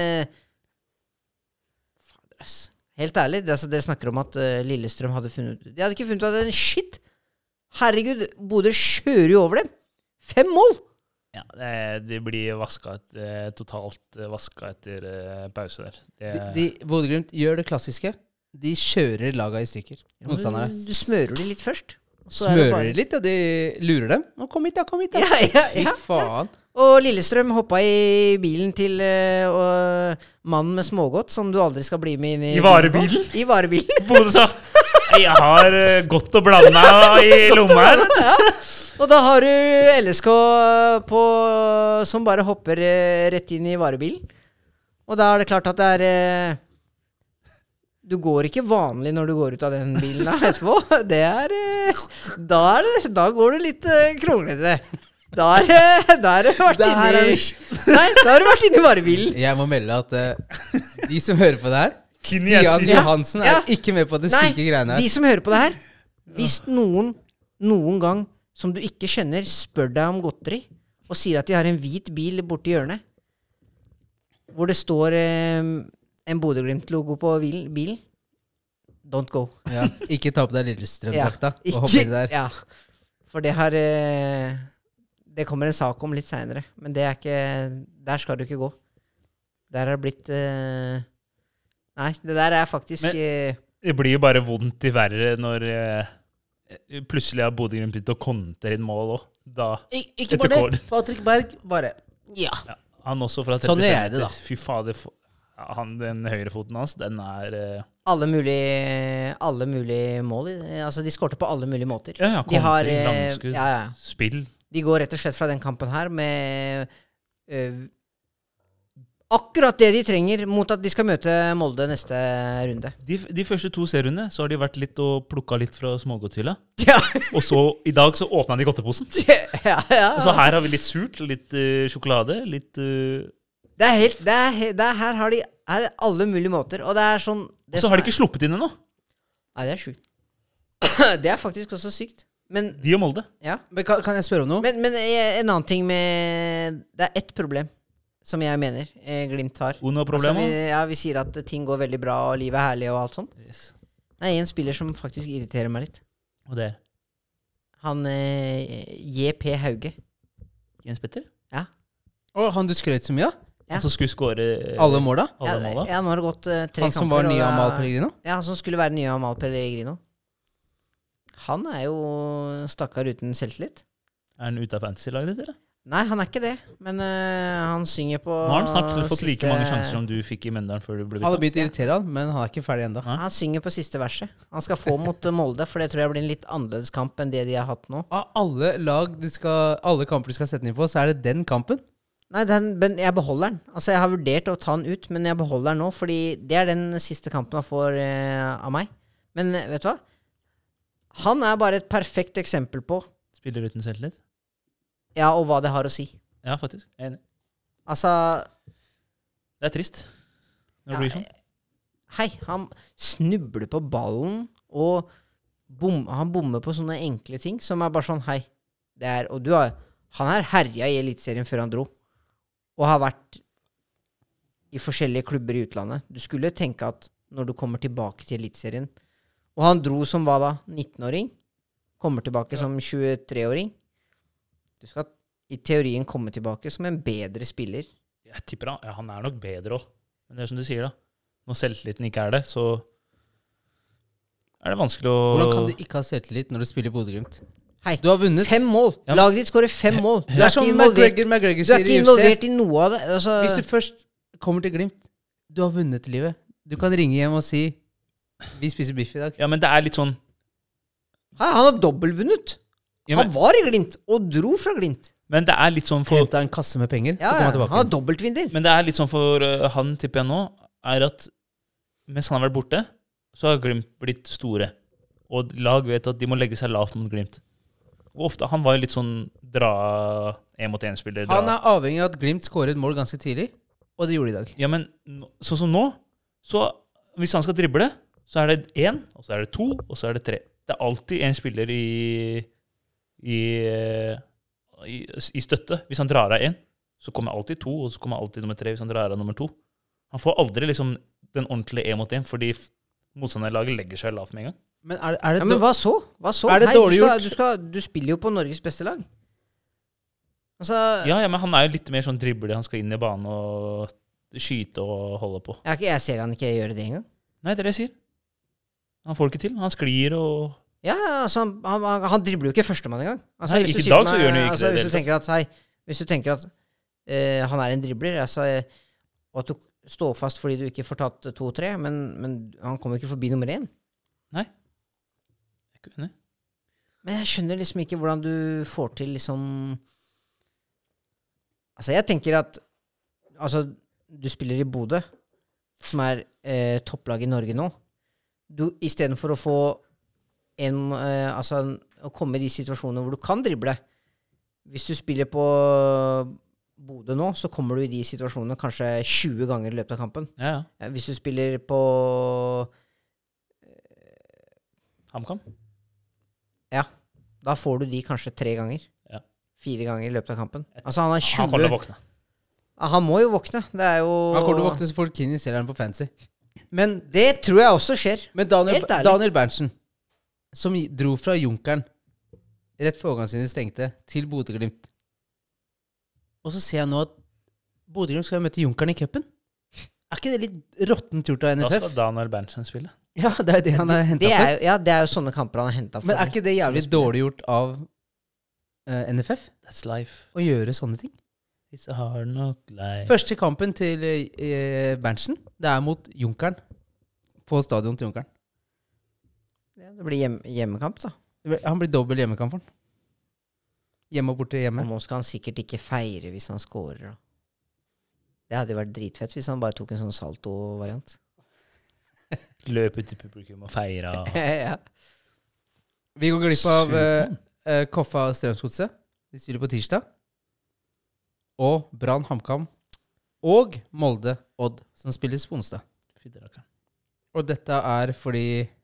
fader, ass. Helt ærlig, dere snakker om at Lillestrøm hadde funnet De hadde ikke funnet ut av det. Shit! Herregud, Bodø kjører jo over dem. 5 mål! Ja, de blir totalt vaska etter pause der. Bodø-Glimt gjør det klassiske. De kjører laga i stykker. Motstandere. Du smører de litt først. og så er det Smører bare- de litt, og de lurer dem. Nå, kom hit, da, kom hit, da. Ja. Fy faen. Og Lillestrøm hoppa i bilen til mannen med smågodt, som du aldri skal bli med inn i. I varebilen? I varebilen. Bodø sa jeg har godt å blande i lomma her. Og da har du LSK som bare hopper rett inn i varebilen. Og da er det klart at det er du går ikke vanlig når du går ut av den bilen der etterpå. Da går det litt kronglete. Da har du vært inne i varebilen. Jeg må melde at de som hører på det her Kini Stian Jessi. Johansen er Ja. ikke med på den syke greiene de her. som hører på det her, hvis noen gang som du ikke kjenner, spør deg om godteri, og sier at de har en hvit bil borti hjørnet, hvor det står en Bodø-Glimt-logo på bilen, don't go. Ja, ikke ta på deg Lillestrøm-drakta og ikke- hoppe inn der. Ja, for det har det kommer en sak om litt senere, men det er ikke der skal du ikke gå. Der har det blitt nei, det der er faktisk Men- Det blir jo bare vondt i verre når plutselig har Bodø-Glimt begynt å kontre inn mål òg. Da Ikke Etter bare kål. det. Patrick Berg, bare ja. han også fra 35 Sånn gjør jeg det, da. meter. Fy fader, den høyrefoten hans, den er alle mulige mål. Altså, de skårte på alle mulige måter. Ja, De har kontring, langskudd, ja. spill. De går rett og slett fra den kampen her med akkurat det de trenger mot at de skal møte Molde neste runde. De første 2 seriene så har de vært litt og plukka litt fra smågodthylla. Ja, Og så i dag så åpna de godteposen. ja. Og så her har vi litt surt, litt sjokolade, litt Her har de er alle mulige måter, og det er sånn Og så har de ikke sluppet inn ennå, Nei, det er sjukt. Det er faktisk også sykt. Men, de og Molde. ja. Men kan jeg spørre om noe? Men en annen ting med Det er ett problem som jeg mener Glimt har. Uno Altså, problema. vi sier at ting går veldig bra, og livet er herlig og alt sånt. Yes. Det er en spiller som faktisk irriterer meg litt. Og det er Han JP Hauge. Jens Petter. Å, han du skrøt så mye av? Ja. Han som skulle skåre Alle måla? alle måla. Ja, nå har det gått 3 kamper. Han som var og ny da- Amal Pellegrino? Ja, han som skulle være nye Amal Pellegrino. Han er jo stakkar uten selvtillit. Er han ute av fantasy-laget ditt, eller? Nei, han er ikke det, men han synger på Nå har han snart fått like siste- mange sjanser som du fikk i Mjøndalen før du ble Han har bytta. begynt å irritere han, men han er ikke ferdig ennå. Nei. Han synger på siste verset. Han skal få mot Molde, for det tror jeg blir en litt annerledes kamp enn det de har hatt nå. Av alle kamper du skal sette den inn på, så er det den kampen. Nei, men jeg beholder den. Altså, jeg har vurdert å ta den ut, men jeg beholder den nå, fordi det er den siste kampen han får av meg. Men vet du hva? Han er bare et perfekt eksempel på Spiller uten selvtillit? ja, og hva det har å si. Ja, faktisk. Jeg er enig. Altså, Det er trist når det Ja, blir sånn. hei, han snubler på ballen, og han bommer på sånne enkle ting, som er bare sånn, hei, han har herja i Eliteserien før han dro, og har vært i forskjellige klubber i utlandet. Du skulle tenke at når du kommer tilbake til Eliteserien, og han dro som hva da? 19-åring? Kommer tilbake som 23-åring? Du skal i teorien komme tilbake som en bedre spiller. Jeg tipper han nok bedre også. Men det som du sier da, når selvtilliten ikke der, så det vanskelig å... Hvordan kan du ikke ha selvtillit når du spiller Bodø/Glimt? Hei, Du har vunnet. 5 mål! Ja, men- Laget ditt skårer 5 mål. Du Det er er som ikke involvert, McGregor du er sier ikke i UFC. involvert i noe av det. Altså, Hvis du først kommer til Glimt, du har vunnet livet. Du kan ringe hjem og si, vi spiser biff i dag. Ja, men det litt sånn... Hei, han har dobbeltvunnet. Ja, Han men, var i Glimt, og dro fra Glimt. men det litt sånn for... Hentet en kasse med penger, Ja, så kommer han han tilbake. har dobbeltvinner. Men det litt sånn for han, tipper jeg nå, at mens han har vært borte, så har Glimt blitt store. Og lag vet at de må legge seg lavt mot Glimt. Og ofte, han var jo litt sånn dra 1-mot-1-spiller. Han er avhengig av at Glimt skårer et mål ganske tidlig, og det gjorde de i dag. Ja, men sånn som nå, så hvis han skal drible, så det 1, og så det 2, og så det 3. Det alltid en spiller i støtte. Hvis han drar av 1, så kommer alltid 2, og så kommer alltid nummer 3 hvis han drar av nummer 2. Han får aldri liksom den ordentlige 1-mot-1, fordi motstanderlaget legger seg lavt med en gang. Men er det, Ja, men hva så? Hva så? Er det Hei, dårlig du spiller jo på Norges beste lag. Altså, Ja, men han jo litt mer sånn dribler. Han skal inn i banen og skyte og holde på. jeg ser han ikke gjøre det engang. Nei, det jeg sier. Han får det ikke til. Han sklir og... Ja, altså, han dribler jo ikke førstemann engang. Altså, Nei, hvis du ikke i sier dag til så meg- gjør han jo ikke altså, det i hvis det du tenker at, hvis du tenker at han en dribler, altså, og at du står fast fordi du ikke får tatt 2-3, men han kommer ikke forbi nummer 1. Nei. Jeg ikke enig. Men jeg skjønner liksom ikke hvordan du får til liksom... Altså, jeg tenker at altså, du spiller i Bodø, som topplag i Norge nå. I stedet for å få å komme i de situasjonene hvor du kan drible. Hvis du spiller på Bodø nå, så kommer du i de situasjonene kanskje 20 ganger i løpet av kampen. Ja. Hvis du spiller på HamKam? da får du de kanskje 3 ganger. Ja. 4 ganger i løpet av kampen. Altså han har 20... Han kommer til å våkne. Ja, han må jo våkne. Det jo... Han kommer til å våkne så fort Kini ser han på fancy. Men, Det tror jeg også skjer. men Helt ærlig. Daniel Berntsen, som dro fra Junkeren rett før overgangen sine stengte, til Bodø/Glimt. Og så ser jeg nå at Bodø/Glimt skal møte Junkeren i cupen. Er ikke det litt råttent gjort av Da NFF? skal Daniel Berntsen spille. Ja, det er det han har hentet for. Det er jo sånne kamper han har hentet for. Men er ikke det jævlig dårlig gjort av NFF That's life. å gjøre sånne ting? It's a hard knock life. Første kampen til Berntsen, det er mot Junkeren. På stadion til Junkeren. Ja, det blir hjemmekamp, da. Han blir dobbelt hjemmekamp for han. Hjemme og borte hjemme. Og nå skal han sikkert ikke feire hvis han scorer. Da. Det hadde jo vært dritfett hvis han bare tok en sånn salto-variant. Løp ut til publikum og feire. Ja. Vi går glipp av Koffa Strømsgodset. De spiller på tirsdag. Og Brann HamKam. Og Molde Odd, som spilles på onsdag. Og dette er fordi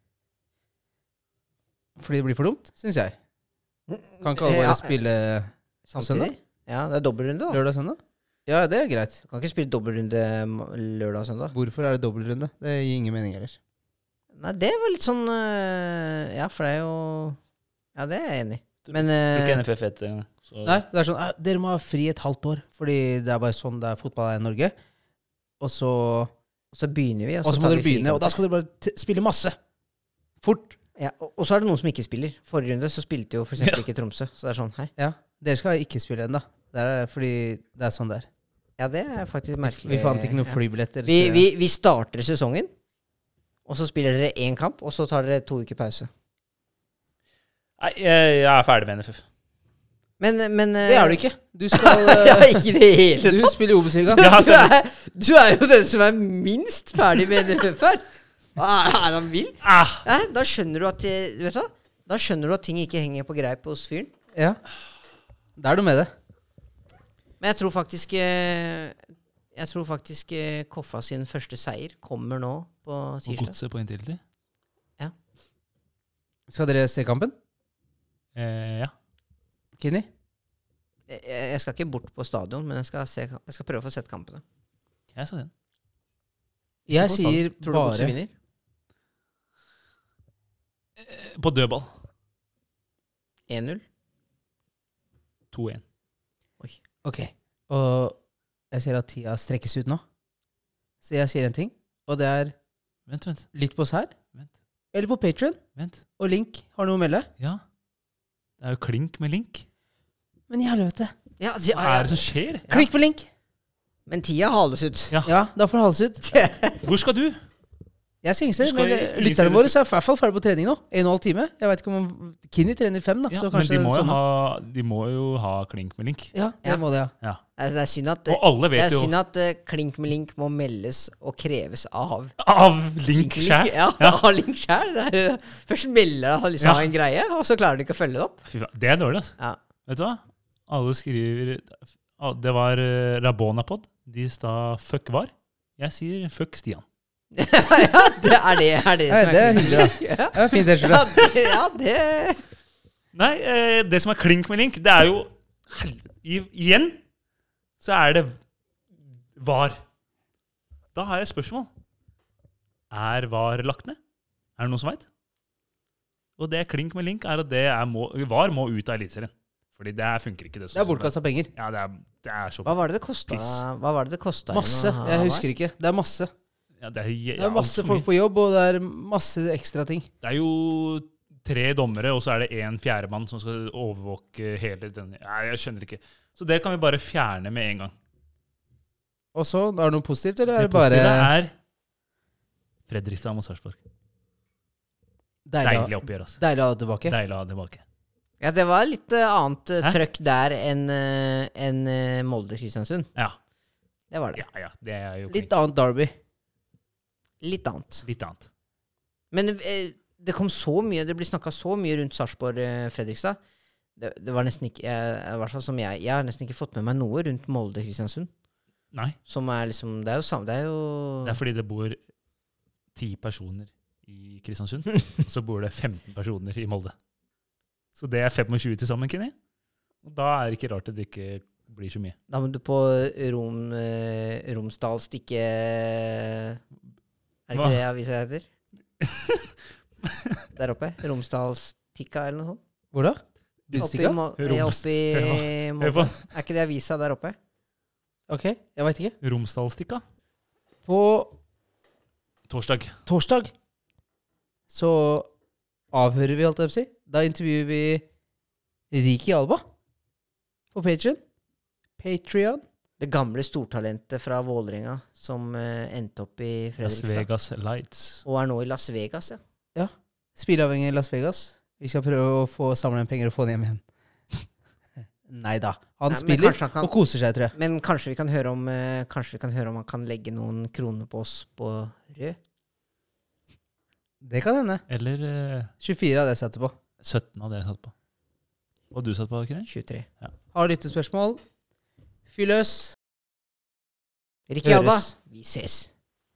det blir for dumt, synes jeg. Kan ikke alle bare spille Samtidig? Ja, det er dobbeltrunde, da. lørdag og søndag? Ja, det er greit. Du kan ikke spille dobbeltrunde lørdag og søndag. Hvorfor er det dobbeltrunde? Det gir ingen mening heller. Nei, det var litt sånn ja, for det er jo... Ja, det er jeg enig i. Men Tror ikke NFF vet det engang. Så- Nei, det er sånn, dere må ha fri et halvt år, fordi det er bare sånn det er fotball i Norge. Og så begynner vi, og så må tar dere vi begynne, og da frikamper. skal dere bare spille masse. Fort. Ja, og så er det noen som ikke spiller. Forrige runde så spilte jo for eksempel Ja. ikke Tromsø. Så det er sånn, hei. Ja, dere skal ikke spille enda. Det er fordi det er sånn det er. Ja, det er faktisk merkelig. Vi fant ikke noen Ja. flybilletter. Vi starter sesongen, og så spiller dere 1 kamp, og så tar dere 2 uker pause. Nei, jeg er ferdig med NFF. Men Det er du ikke. Du skal Ja, ikke i det hele Du tatt. spiller i Obos-ligaen. Ja, Du er jo den som er minst ferdig med NFF her. Hva er han vil? Ah, Ja, da skjønner du at vet du hva? Da skjønner du at ting ikke henger på greip hos fyren. Ja. Da er du med det. Men jeg tror faktisk Koffa sin første seier kommer nå på og tirsdag. godset på Intility. Skal dere se kampen? Ja. Kini? Jeg skal ikke bort på stadion, men jeg skal prøve å få sett kampene. Jeg så den. Jeg Hva sa sier du? Tror du Godset bare vinner? På dødball. 1-0? 2-1. Ok. Og jeg ser at tida strekkes ut nå. Så jeg sier en ting, og det er Vent. litt på oss her, Vent. eller på Patreon, Vent. og Link har noe å melde. Ja. Det er jo klink med link. Men i helvete. Ja, Hva er det som skjer? Klikk på Link! Men tida hales ut. Ja. Ja, da får det hales ut. Hvor skal du? Jeg skal Ingsted, Du skal men i- lytterne våre er i hvert fall ferdig på trening nå. 1,5 time. Jeg vet ikke om Kinni trener 5, da. Ja, så men kanskje de må jo ha klink med link. Ja, det Ja. må det, ja. Ja. Det er synd at, Og alle det er vet jo synd at Klink med Link må meldes og kreves av av link sjæl. Ja, av Link sjæl. Først melder han liksom Ja. en greie, og så klarer de ikke å følge det opp. Fy faen, det er dårlig, altså. Ja. Vet du hva? Alle skriver Det var Rabonapod. De sa fuck var. Jeg sier fuck Stian. Ja, det er det Ja, som det er hyggelig, da. Ja. Det er fint, T-skjorte. Ja, det Nei, det som er klink med link, det er jo igjen så er det var. Da har jeg et spørsmål. Er var lagt ned? Er det noen som vet? Og det klink med link er at var må ut av Eliteserien. Fordi det funker ikke. Det er bortkastet penger. Ja, det er så Hva var det det kosta? piss. Hva var det det kosta? Masse. Jeg husker ikke. Det er masse. Ja, det er, Det er masse folk på jobb, og det er masse ekstra ting. Det er jo 3 dommere, og så er det 1 fjerdemann som skal overvåke hele denne. Nei, jeg skjønner ikke. Så det kan vi bare fjerne med en gang. Og så, er det noe positivt, eller er Det det bare positive er Fredrikstad mot Sarpsborg. deilig Deilig oppgjør, altså. å ha tilbake? Deilig å ha tilbake. Ja, det var litt annet Hæ? trøkk der enn Molde-Kristiansund. Ja. Det var det. Ja, det er jo Litt annet Derby. Litt annet. litt annet. Men det kom så mye, det blir snakka så mye rundt Sarpsborg-Fredrikstad. Det var nesten ikke i hvert fall som jeg har nesten ikke fått med meg noe rundt Molde-Kristiansund. Nei, Som er liksom Det er jo samme. Det er jo det er fordi det bor 10 personer i Kristiansund, og så bor det 15 personer i Molde. Så det er 25 til sammen, Kenny. Og da er det ikke rart at det ikke blir så mye. Da må du på Romsdalstikke Er det Hva? ikke det avisa heter? Der oppe? Romsdalstikka, eller noe sånt? Hvor da? Oppi, Utstikka? oppi Hør Molde. på Er ikke det avisa der oppe? Ok, jeg vet ikke. Romsdalstikka. På Torsdag. torsdag så avhører vi, holdt jeg på å si. Da intervjuer vi Riki Alba på Patreon. Det gamle stortalentet fra Vålerenga som endte opp i Las Fredrikstad. Vegas Lights. Og er nå i Las Vegas, ja. Spilleavhengig i Las Vegas. Vi skal prøve å få samle inn penger og få den hjem igjen. Nei da. Han Nei, men spiller kanskje han kan- og koser seg, tror jeg. Men kanskje vi kan høre om han kan legge noen kroner på oss på rød? Det kan hende. Eller 24 av det setter på. 17 av det jeg satt på. Og du satt på, Kenny? 23. Har lyttespørsmål? Fyr løs. Ricky Alba, Høres. vi ses.